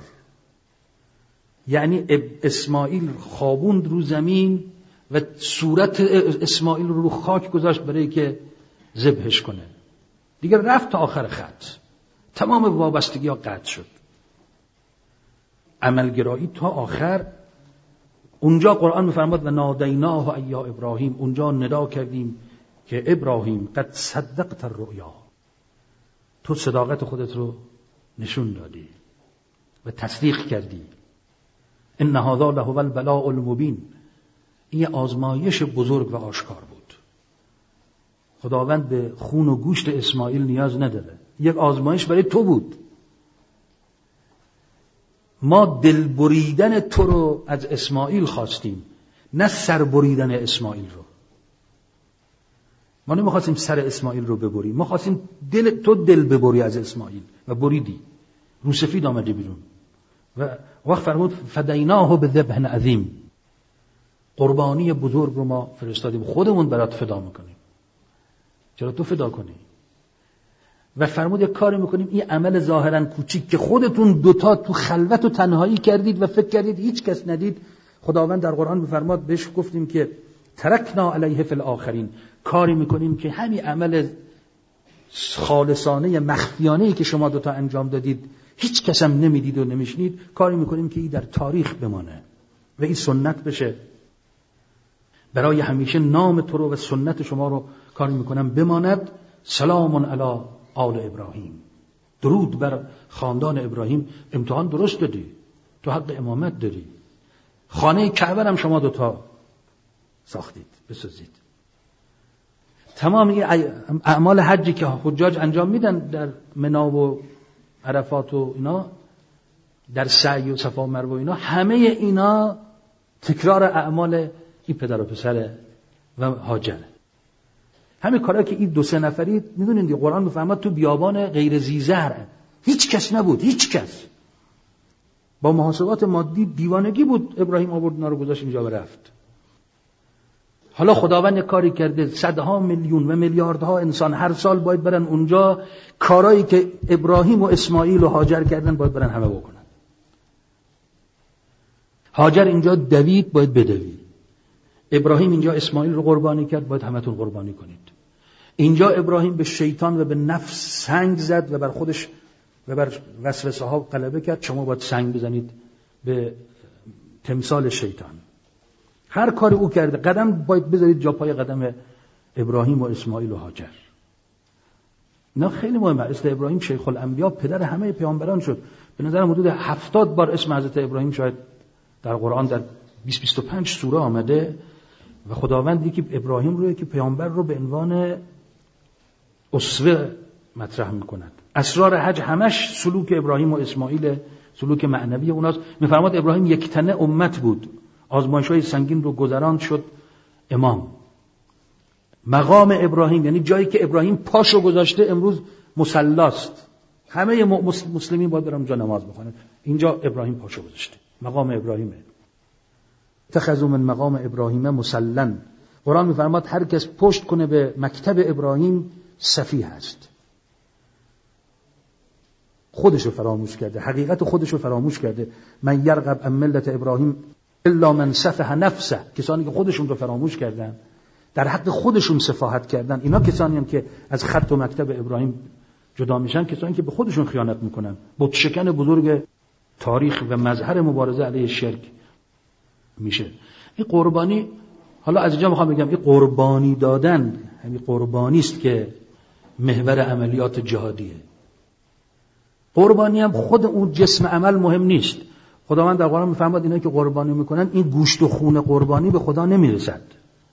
یعنی اسماعیل خوابوند رو زمین و صورت اسماعیل رو خاک گذاشت برای که ذبحش کنه. دیگه رفت تا آخر خط، تمام وابستگی ها قطع شد، عملگرایی تا آخر. اونجا قرآن میفرماد و نادیناه ای ابراهیم، اونجا ندا کردیم که ابراهیم قد صدقت الرؤیا، تو صداقت خودت رو نشون دادی و تصدیق کردی. ان هذا لهو البلاء المبین، این آزمایش بزرگ و آشکار بود. خداوند به خون و گوشت اسماعیل نیاز نداره، یک آزمایش برای تو بود. ما دل بریدن تو رو از اسماعیل خواستیم، نه سر بریدن اسماعیل رو. ما نمیخواستیم سر اسماعیل رو ببریم، ما خواستیم تو دل ببری از اسماعیل و بریدی، رو سفید آمده بیرون. و وقت فرمود فدیناه بذبح عظیم، قربانی بزرگ رو ما فرستادیم، خودمون برات فدا میکنیم، چرا تو فدا کنی؟ و فرمود یک کاری میکنیم، این عمل ظاهرا کوچیک که خودتون دوتا تو خلوت و تنهایی کردید و فکر کردید هیچ کس ندید، خداوند در قرآن میفرماد بهش گفتیم که ترکنا علیه فی الاخرین، کاری میکنیم که همین عمل خالصانه مخفیانه‌ای که شما دوتا انجام دادید هیچ کس هم نمیدید و نمیشنید، کاری میکنیم که این در تاریخ بمانه و این سنت بشه، برای همیشه نام تو رو و سنت شما رو کاری میکنم بماند. سلام علی آل ابراهیم، درود بر خاندان ابراهیم. امتحان درست دادی، تو حق امامت داری، خانه کعبه هم شما دوتا ساختید، بسازید. تمام اعمال حجی که حجاج انجام میدن در منی و عرفات و اینا، در سعی و صفا و مروه و اینا، همه اینا تکرار اعمال این پدر و پسر و هاجره. همه کارا که این دو سه نفری میدونین دیگه، قرآن میفرماد تو بیابان غیر ذی‌زرع هیچ کس نبود، هیچ کس، با محاسبات مادی دیوانگی بود، ابراهیم آورد اینا رو گذاشت اینجا و رفت. حالا خداوند کاری کرده، صدها میلیون و میلیاردها انسان هر سال باید برن اونجا، کارایی که ابراهیم و اسماعیل و هاجر کردن باید برن همه بکنن. هاجر اینجا دوید، باید بدوید. ابراهیم اینجا اسماعیل رو قربانی کرد، باید همتون قربانی کنید. اینجا ابراهیم به شیطان و به نفس سنگ زد و بر خودش و بر وسوسه ها غلبه کرد، شما باید سنگ بزنید به تمثال شیطان. هر کاری او کرده، قدم باید بذارید جا پای قدم ابراهیم و اسماعیل و هاجر. اینا خیلی مهمه. اسم ابراهیم شیخ الانبیا، پدر همه پیامبران شد. به نظرم حدود 70 بار اسم حضرت ابراهیم شاید در قرآن در 20-25 سوره آمده و خداوند یکی ابراهیم رو، یکی پیامبر رو به عنوان اسوه مطرح میکند. اسرار حج همش سلوک ابراهیم و اسماعیل، سلوک معنوی اوناست. میفرماد ابراهیم یک تنه امت بود، آزمایش‌های سنگین رو گذران شد امام. مقام ابراهیم یعنی جایی که ابراهیم پاشو گذاشته امروز مصلاست، همه مسلمین باید برن اونجا نماز بخونن. اینجا ابراهیم پاشو گذاشته، مقام ابراهیمه. اتخذوا من مقام ابراهیم مصلا. قرآن میفرماد هر کس پشت کنه به مکتب ابراهیم سفیه است، خودشو فراموش کرده، حقیقت خودشو فراموش کرده. من یرغب عن ملت ابراهیم الا من سفه نفسه، کسانی که خودشون رو فراموش کردن، در حق خودشون سفاهت کردن. اینا کسانی هم که از خط و مکتب ابراهیم جدا میشن، کسانی که به خودشون خیانت میکنن. بت شکن بزرگ تاریخ و مظهر مبارزه علیه شرک میشه. این قربانی، حالا از اینجا میخوام بگم این قربانی دادن، همین قربانی است که محور عملیات جهادیه. قربانی هم خود اون جسم عمل مهم نیست. خداوند در قرآن میفرماد اینا که قربانی میکنن این گوشت و خون قربانی به خدا نمیرسد.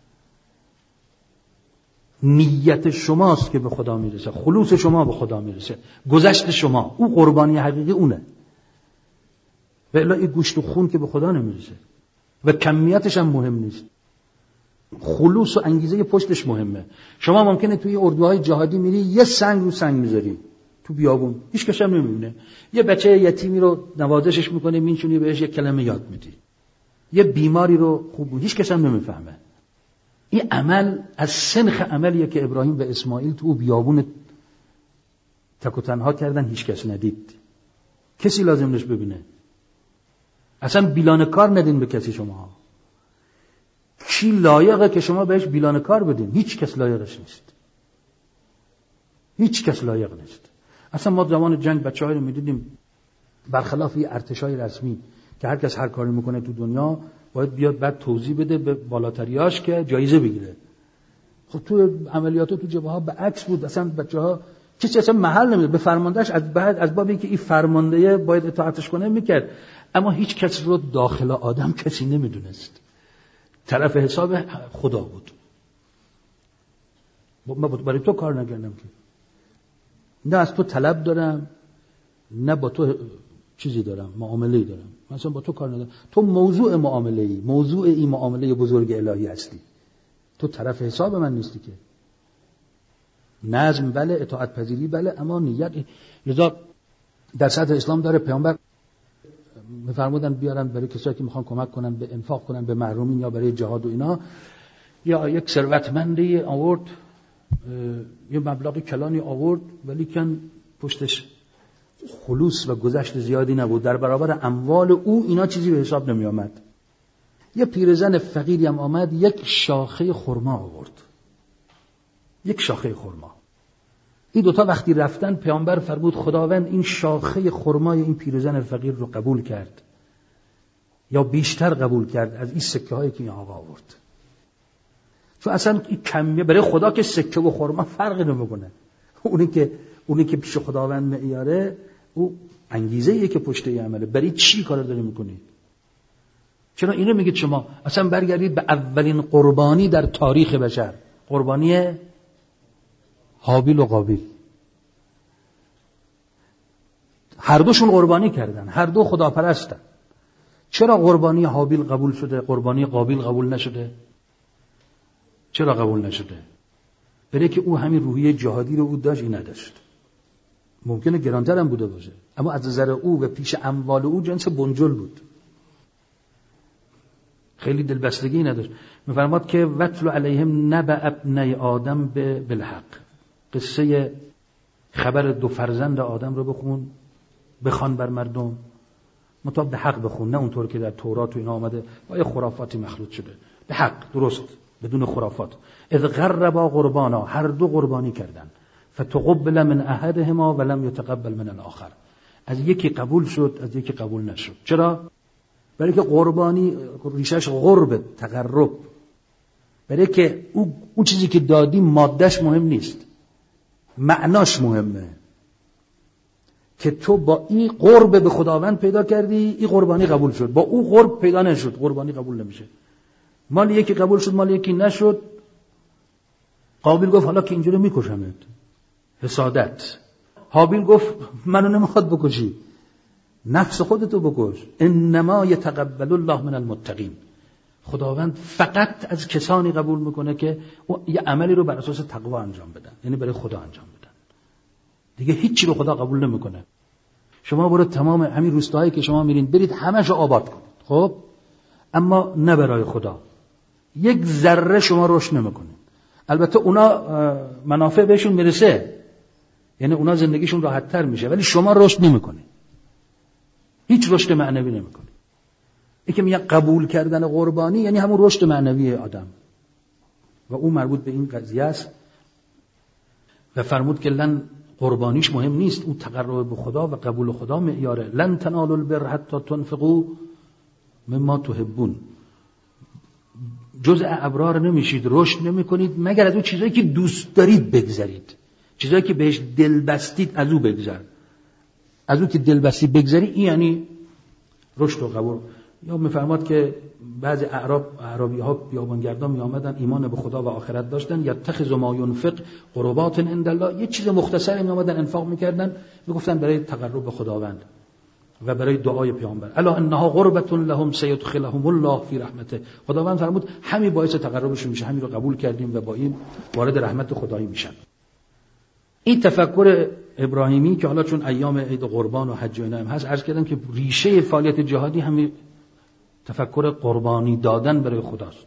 نیت شماست که به خدا میرسه، خلوص شما به خدا میرسه، گذشت شما، اون قربانی حقیقی اونه. و الا این گوشت و خون که به خدا نمیرسه و کمیتش هم مهم نیست. خلوص و انگیزه پشتش مهمه. شما ممکنه توی اردوهای جهادی میری یه سنگ رو سنگ میذاری تو بیابون، هیچ کس هم نمیبینه. یه بچه یتیمی رو نوازشش میکنه، میچونی بهش یک کلمه یاد میدی. یه بیماری رو خوب، هیچ کس هم نمیفهمه. این عمل از سنخ عملیه که ابراهیم و اسماعیل تو بیابون تک و تنها کردن، هیچ کس ندید. کسی لازم نیست ببینه. اصلا بیلان کار ندین به کسی. شما کی لایقه که شما بهش بیلان کار بدین؟ هیچ کس لایقش نیست. هیچ کس لایق نیست. اصلا ما زمان جنگ بچه‌ها رو می‌دیدیم برخلاف این ارتشای رسمی که هر کس هر کاری میکنه تو دنیا باید بیاد بعد توضیح بده به بالاتریاش که جایزه بگیره. خب تو عملیات تو جبهه‌ها به عکس بود. اصلا بچه‌ها کسی اصلا محل نمیده به فرماندهش، از باب اینکه این فرمانده باید اطاعتش کنه میکرد. اما هیچ کس رو داخل آدم کسی نمیدونست. طرف حساب خدا بود. من برای تو کار نکردم که، نه از تو طلب دارم، نه با تو چیزی دارم، معامله‌ای دارم. مثلا با تو کار ندارم. تو موضوع معامله‌ای، موضوع این معامله بزرگ الهی هستی. تو طرف حساب من نیستی که. نظم بله، اطاعت پذیری بله، اما نیت. لذا در صدر اسلام داره پیامبر می‌فرمودن بیارن برای کسایی که میخوان کمک کنن به انفاق کنن به محرومین یا برای جهاد و اینا. یا یک ثروتمندی آورد یه مبلغ کلانی آورد، ولی کن پشتش خلوص و گذشت زیادی نبود. در برابر اموال او اینا چیزی به حساب نمی آمد. یه پیرزن فقیری هم آمد، یک شاخه خرما آورد. یک شاخه خرما. این دوتا وقتی رفتن پیامبر فرمود خداوند این شاخه خرمای این پیرزن فقیر رو قبول کرد یا بیشتر قبول کرد از این سکه هایی که این آقا آورد. چون اصلا این کمیه برای خدا که سکه و خرما فرقی نمیکنه. اونی که پیش خداوند معیاره، او انگیزه‌ایه که پشت این عمله. برای چی کار داری میکنید؟ چرا اینو میگید شما؟ اصلا برگردید به اولین قربانی در تاریخ بشر، قربانی هابیل و قابیل. هر دوشون قربانی کردن، هر دو خداپرستن. چرا قربانی هابیل قبول شده، قربانی قابیل قبول نشده؟ چرا قبول نشده؟ برای که او همین روحیه جهادی رو او داشت، این نداشت. ممکنه گرانتر هم بوده باشه، اما از نظر او و پیش اموال او جنس بنجل بود. خیلی دلبستگی نداشت. می‌فرماد که وَاتْلُ عَلَیْهِمْ نَبَأَ ابْنَیْ آدم بِالْحَقِّ. قصه خبر دو فرزند آدم رو بخوان بر مردم، مطابق به حق بخون، نه اونطور که در تورات و اینا آمده با یه خرافاتی مخلوط شده. به حق، درست، بدون خرافات. اذ قربا قربانا، هر دو قربانی کردن. فتقبل من احدهما ولم يتقبل من الاخر. از یکی قبول شد، از یکی قبول نشد. چرا؟ برای که قربانی ریشش قرب، تقرب. برای که اون چیزی که دادی مادهش مهم نیست، معناش مهمه. که تو با این قرب به خداوند پیدا کردی، این قربانی قبول شد. با اون قرب پیدا نشد، قربانی قبول نمیشه. مال یکی قبول شد، مال یکی نشد. قابیل گفت حالا که اینجوری میکشمت، حسادت. هابیل گفت منو نمیخواد بکشی، نفس خودتو بکش. انما یتقبل الله من المتقین. خداوند فقط از کسانی قبول میکنه که یه عملی رو بر اساس تقوا انجام بدن، یعنی برای خدا انجام بدن. دیگه هیچی به خدا قبول نمیکنه. شما برو تمام همین روستاهایی که شما میرین برید همه‌شو آباد کنید، خب، اما نه برای خدا. یک ذره شما رشد نمیکنید. البته اونا منافع بهشون میرسه، یعنی اونا زندگیشون راحت‌تر میشه، ولی شما رشد نمیکنید. هیچ رشد معنوی نمیکنید. این که میگه قبول کردن قربانی یعنی همون رشد معنوی آدم و اون مربوط به این قضیه است. و فرمود که لن، قربانیش مهم نیست، اون تقرب به خدا و قبول خدا معیاره. لن تنالوا البر حتی تنفقوا مما تحبون. جزء ابرار نمیشید، رشد نمیکنید مگر از اون چیزایی که دوست دارید بگذرید. چیزایی که بهش دل بستید از او بگذر. از اون که دلبستی بگذری، این یعنی رشد و قبول. یا میفرماد که بعضی اعرابی ها بیابانگردان می آمدن، ایمان به خدا و آخرت داشتن، یتخذ ما ینفق قربات عند الله، یه چیز مختصری می آمدن انفاق میکردن، میگفتن برای تقرب به خداوند و برای دعای پیامبر. الا انها قربة لهم سيدخلهم الله فی رحمته. خداوند فرمود همین باعث تقربشون میشه، همین رو قبول کردیم و با این وارد رحمت خدایی میشن. این تفکر ابراهیمی که حالا چون ایام عید قربان و حج و اینا هم هست، عرض کردم که ریشه فعالیت جهادی همین تفکر قربانی دادن برای خداست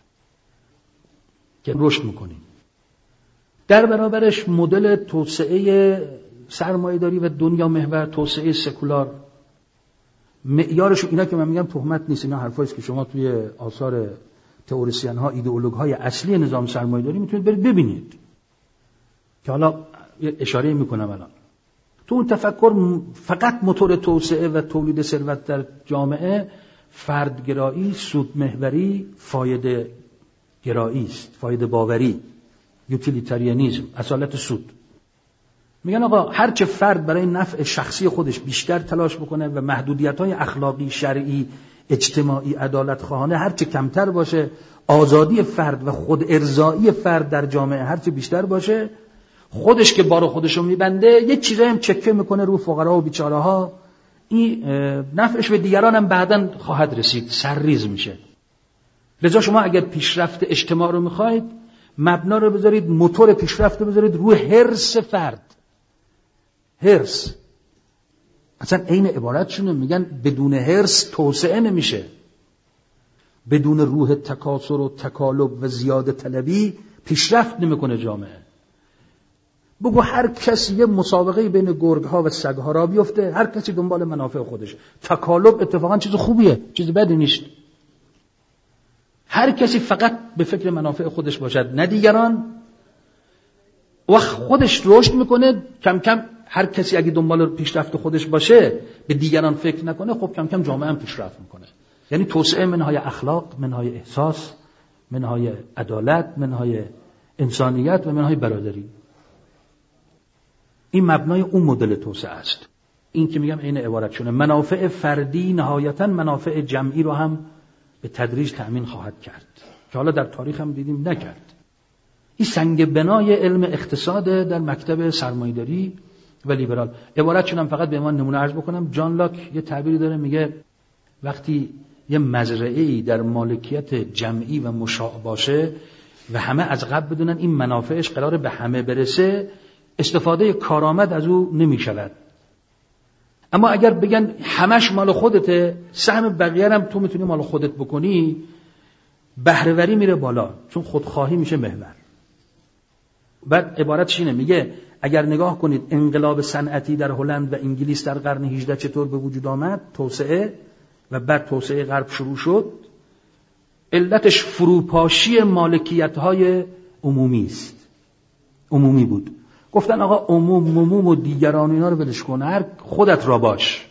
که رشد میکنیم. در برابرش مدل توسعه سرمایه‌داری و دنیا محور، توسعه سکولار، معیارش اینا که من میگم تهمت نیست، اینا حرفایی است که شما توی آثار تئوریسین ها، ایدئولوگ های اصلی نظام سرمایه‌داری میتونید برید ببینید که حالا اشاره میکنم الان. تو اون تفکر فقط موتور توسعه و تولید ثروت در جامعه فردگرایی، سودمحوری، فایده گرایی است، فایده باوری، یوتیلیتاریانیسم، اصالت سود. میگن آقا هر چه فرد برای نفع شخصی خودش بیشتر تلاش بکنه و محدودیت‌های اخلاقی، شرعی، اجتماعی، عدالت خواهانه هر چه کمتر باشه، آزادی فرد و خود ارضایی فرد در جامعه هر چه بیشتر باشه، خودش که بار خودشو میبنده، یک چیزایی هم چکه میکنه رو فقرا و بیچاره ها، این نفعش به دیگران هم بعداً خواهد رسید، سرریز میشه. لذا شما اگر پیشرفت اجتماع رو میخواید، مبنا رو بذارید، موتور پیشرفت رو بذارید روی حرص فرد. حرص اصلا عین عبارتشونه، میگن بدون حرص توسعه نمیشه، بدون روح تکاثر و تکالب و زیاده طلبی پیشرفت نمیکنه جامعه. بگو هر کسی یه مسابقه بین گرگ‌ها و سگ‌ها را بیفته، هر کسی دنبال منافع خودش. تکالب اتفاقا چیز خوبیه، چیز بدی نیست. هر کسی فقط به فکر منافع خودش باشد، نه دیگران، وقت خودش رشد میکنه. کم کم هر کسی اگه دنبال پیشرفت خودش باشه، به دیگران فکر نکنه، خب کم کم جامعه هم پیشرفت میکنه. یعنی توسعه منهای اخلاق، منهای احساس، منهای عدالت، منهای انسانیت و منهای برادری. این مبنای اون مدل توسعه است. این که میگم عین عبارتشونه، منافع فردی نهایتا منافع جمعی رو هم به تدریج تأمین خواهد کرد که حالا در تاریخ هم دیدیم نکرد. این سنگ بنای علم اقتصاد در مکتب سرمایه‌داری و لیبرال. عبارتشون هم فقط به من نمونه عرض بکنم. جان لاک یه تعبیری داره، میگه وقتی یه مزرعه‌ای در مالکیت جمعی و مشاع باشه و همه از قبل بدونن این منافعش قراره به همه برسه، استفاده کارآمد از او نمی شود. اما اگر بگن همش مال خودته، سهم بقیه هم تو میتونی مال خودت بکنی، بهره‌وری میره بالا، چون خودخواهی میشه محور. بعد عبارتش اینه، میگه اگر نگاه کنید انقلاب صنعتی در هلند و انگلیس در قرن 18 چطور به وجود آمد، توسعه و بعد توسعه غرب شروع شد، علتش فروپاشی مالکیت‌های عمومی است. عمومی بود. گفتن آقا عموم و دیگران اینا رو ولش کن، هر خودت را باش.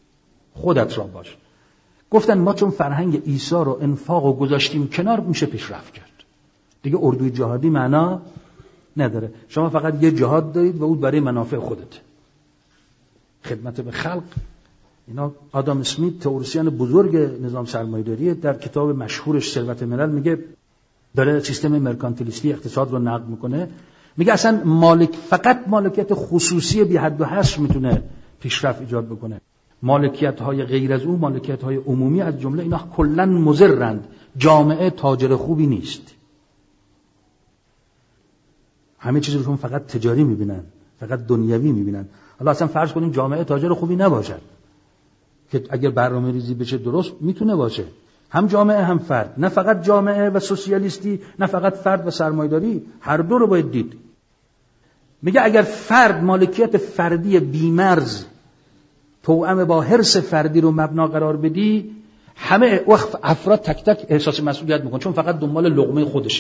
گفتن ما چون فرهنگ ایثار و انفاق و گذاشتیم کنار، میشه پیشرفت کرد. دیگه اردوی جهادی معنا نداره. شما فقط یه جهاد دارید و اون برای منافع خودت. خدمت به خلق. اینا آدام اسمیت، تئوریسین بزرگ نظام سرمایه‌داری، در کتاب مشهورش ثروت ملل میگه، داره سیستم مرکانتیلیستی اقتصاد رو نقد میکنه. میگه اصلا فقط مالکیت خصوصی بی حد و حصر میتونه پیشرفت ایجاد بکنه. مالکیت های غیر از اون، مالکیت های عمومی از جمله اینا کلا مضرند. جامعه تاجر خوبی نیست. همه چیز رو فقط تجاری میبینن، فقط دنیوی میبینن. حالا اصلا فرض کنیم جامعه تاجر خوبی نباشد، که اگر برنامه ریزی بشه درست میتونه باشه. هم جامعه هم فرد، نه فقط جامعه و سوسیالیستی، نه فقط فرد و سرمایه‌داری، هر دو رو باید دید. میگه اگر فرد مالکیت فردی بیمرز توأم با حرص فردی رو مبنا قرار بدی، همه وقت افراد تک تک احساس مسئولیت میکنن، چون فقط دنبال لقمه خودشه.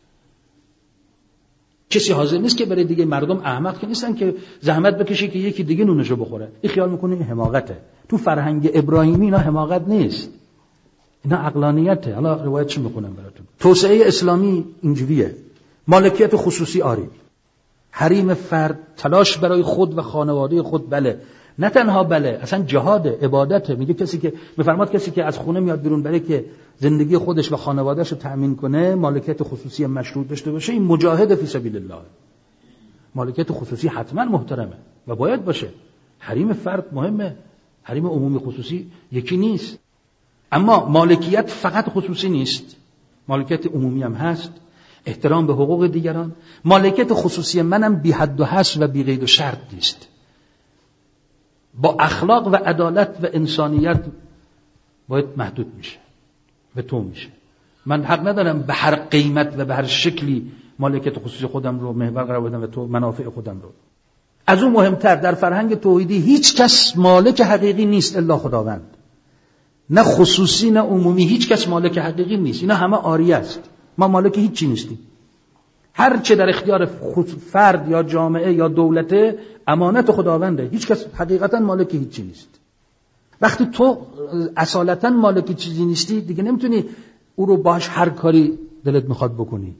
کسی حاضر نیست که برای دیگه. مردم احمق که نیستن که زحمت بکشه که یکی دیگه نونشو بخوره. این خیال میکنه این حماقته. تو فرهنگ ابراهیمی اینا حماقت نیست، اینا عقلانیته. حالا روایت چی میکنم براتون. توسعه اسلامی اینجوریه، مالکیت خصوصی آری، حریم فرد، تلاش برای خود و خانواده خود بله، نه تنها بله، اصلا جهاد، عبادت. میگه کسی که میفرماد کسی که از خونه میاد بیرون برای که زندگی خودش و خانواده‌اش رو تأمین کنه، مالکیت خصوصی مشروط داشته باشه، این مجاهد فی سبیل الله. مالکیت خصوصی حتما محترمه و باید باشه. حریم فرد مهمه، حریم عمومی خصوصی یکی نیست. اما مالکیت فقط خصوصی نیست، مالکیت عمومی هم هست. احترام به حقوق دیگران. مالکیت خصوصی منم بی حد و حصر و بی قید و شرط نیست. با اخلاق و عدالت و انسانیت باید محدود میشه، به تو میشه. من حق ندارم به هر قیمت و به هر شکلی مالکیت خصوصی خودم رو محور قرار بدم و تو منافع خودم رو. از اون مهمتر در فرهنگ توحیدی هیچ کس مالک حقیقی نیست الا خداوند. نه خصوصی نه عمومی، هیچ کس مالک حقیقی نیست. اینا همه عاریه است. ما مالک هیچی نیستیم. هر چه در اختیار فرد یا جامعه یا دولته امانت خداونده. هیچ کس حقیقتا مالک هیچی نیست. وقتی تو اصالتا مالک چیزی نیستی، دیگه نمیتونی او رو باش هر کاری دلت میخواد بکنی.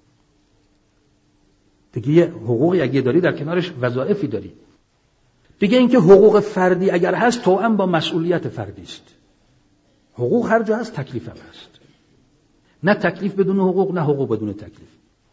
دیگه یه حقوقی اگه داری در کنارش وظایفی داری. دیگه اینکه حقوق فردی اگر هست توأم با مسئولیت فردی است. حقوق هر جا هست تکلیف هم هست. نه تکلیف بدون حقوق، نه حقوق بدون تکلیف.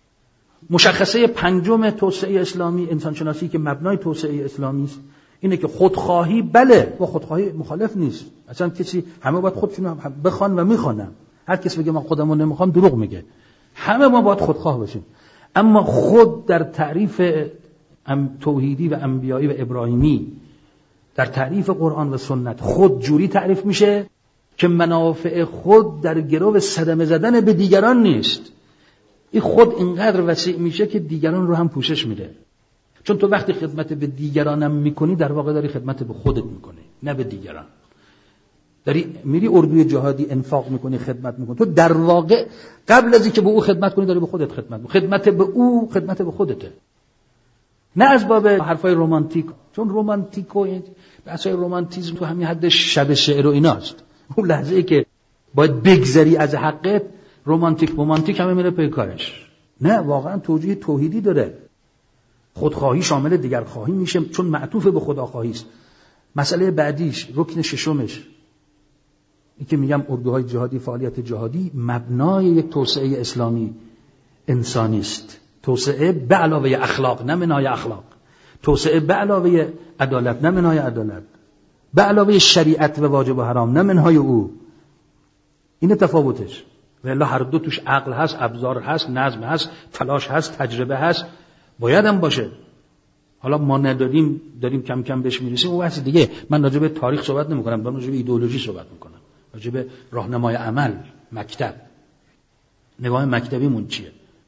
مشخصه پنجم توسعه اسلامی، انسانشناسی که مبنای توسعه اسلامی است، اینه که خودخواهی بله، با خودخواهی مخالف نیست. اصلا کسی همه باید خودشون بخوان و میخوانن. هر کس بگه من خودمو نمیخوام دروغ میگه. همه ما باید خودخواه باشیم. اما خود در تعریف توحیدی و انبیایی و ابراهیمی، در تعریف قرآن و سنت، خود جوری تعریف میشه که منافع خود در گرو صدمه زدن به دیگران نیست. این خود اینقدر وسیع میشه که دیگران رو هم پوشش میده. چون تو وقتی خدمت به دیگرانم میکنی در واقع داری خدمت به خودت میکنی، نه به دیگران. داری میری اردوی جهادی انفاق میکنی، خدمت میکنی. تو در واقع قبل از اینکه به او خدمت کنی داری به خودت خدمت میکنی. خدمت به او خدمت به خودته. نه از باب حرفای رمانتیک، چون رمانتیک و بحثای رمانتیسم تو همین حد شب شعر و ایناست. اون لحظه‌ای که باید بگذری از حقت، رمانتیک همه میره پی کارش. نه، واقعا توجیه توحیدی داره. خودخواهی شامل دیگرخواهی میشه چون معطوف به خداخواهی است. مسئله بعدیش، رکن ششمش، این که میگم اردوهای جهادی، فعالیت جهادی مبنای یک توسعه اسلامی انسانی است. توسعه به علاوه اخلاق، نه منهای اخلاق. توسعه به علاوه عدالت، نه منهای عدالت. به علاوه شریعت و واجب و حرام، نه منهای او. این تفاوتش. والله هر دو توش عقل هست، ابزار هست، نظم هست، تلاش هست، تجربه هست. باید هم باشه. حالا ما نداریم، داریم کم کم بهش میرسیم. اون واسه دیگه. من راجع به تاریخ صحبت نمی‌کنم، دارم راجع به ایدئولوژی صحبت می‌کنم. راجع به راهنمای عمل، مکتب. نگاه مکتبیمون چیه؟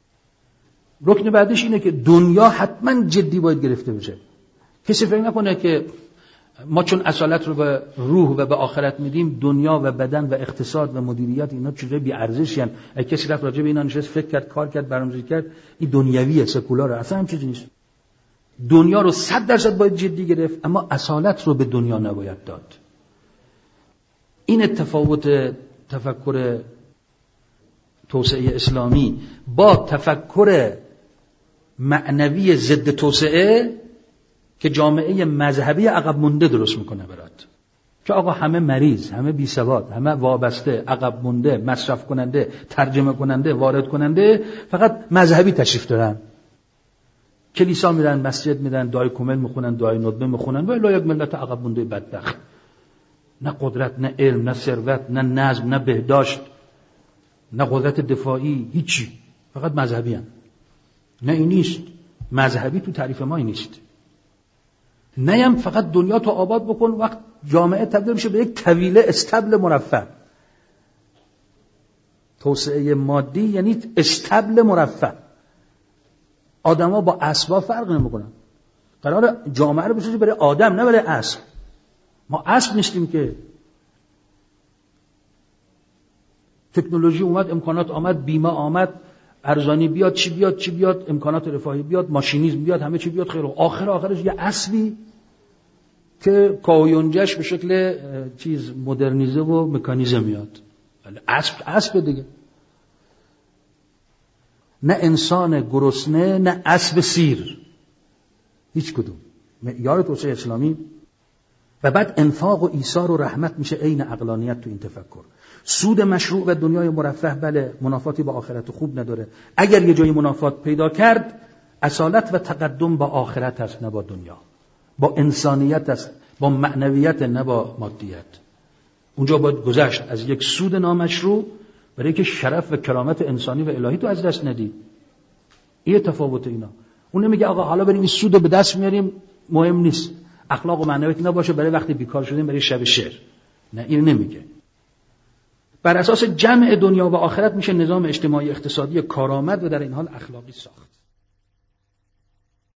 رکن بعدش اینه که دنیا حتما جدی باید گرفته بشه. کسی فکر نکنه که ما چون اصالت رو به روح و به آخرت میدیم، دنیا و بدن و اقتصاد و مدیریت اینا چیزای بی ارزشی ان. اگه کسی رفت راجع به اینا نشست فکر کرد، کار کرد، برنامه‌ریزی کرد، این دنیویه، سکولاره، اصلا هم چیزی نیست. دنیا رو 100% باید جدی گرفت، اما اصالت رو به دنیا نباید داد. این تفاوت تفکر توسعه اسلامی با تفکر معنوی ضد توسعه که جامعه مذهبی عقب مونده درست میکنه برات. که آقا همه مریض، همه بی سواد، همه وابسته، عقب مونده، مصرف کننده، ترجمه کننده، وارد کننده، فقط مذهبی تشریف دارن. کلیسا میرن، مسجد میرن، دعای کمل میخونن، دعای ندبه میخونن، ولی یک ملت عقب مونده بدبخت. نه قدرت، نه علم، نه ثروت، نه نظم، نه بهداشت، نه قدرت دفاعی، هیچی. فقط مذهبی هن. نه این نیست. مذهبی تو تعریف ما این نیست. نیم فقط دنیا تو آباد بکن، وقت جامعه تبدیل میشه به یک طویله استبل مرفه. توسعه مادی یعنی استبل مرفه. آدما با اسباب فرق نمیکنن. قرار جامعه رو بسازی برای آدم، نه برای اسب. ما اسب نیستیم که. تکنولوژی اومد، امکانات آمد، بیمه آمد، ارزانی بیاد، چی بیاد، امکانات رفاهی بیاد، ماشینیسم بیاد، همه چی بیاد، خیر. آخرش یه اسبی که کاویونجش به شکل چیز مدرنیزه و مکانیزه میاد. اسب دیگه. نه انسان گرسنه، نه اسب سیر. هیچ کدوم. معیار توسعه اسلامی و بعد انفاق و ایثار و رحمت میشه عین عقلانیت تو این تفکر. سود مشروع و دنیای مرفه بله، منافاتی با آخرت خوب نداره. اگر یه جایی منافات پیدا کرد، اصالت و تقدم با آخرت است نه با دنیا، با انسانیت است، با معنویت نه با مادیت. اونجا باید گذشت از یک سود نامشروع برای که شرف و کرامت انسانی و الهی تو از دست ندی. این تفاوت اینا. اون نمیگه آقا حالا بریم این سودو به دست میاریم، مهم نیست اخلاق و معنویت نباشه برای وقتی بیکار شدیم برای شب شعر. نه، این نمیگه. بر اساس جمع دنیا و آخرت میشه نظام اجتماعی اقتصادی کارآمد و در این حال اخلاقی ساخت.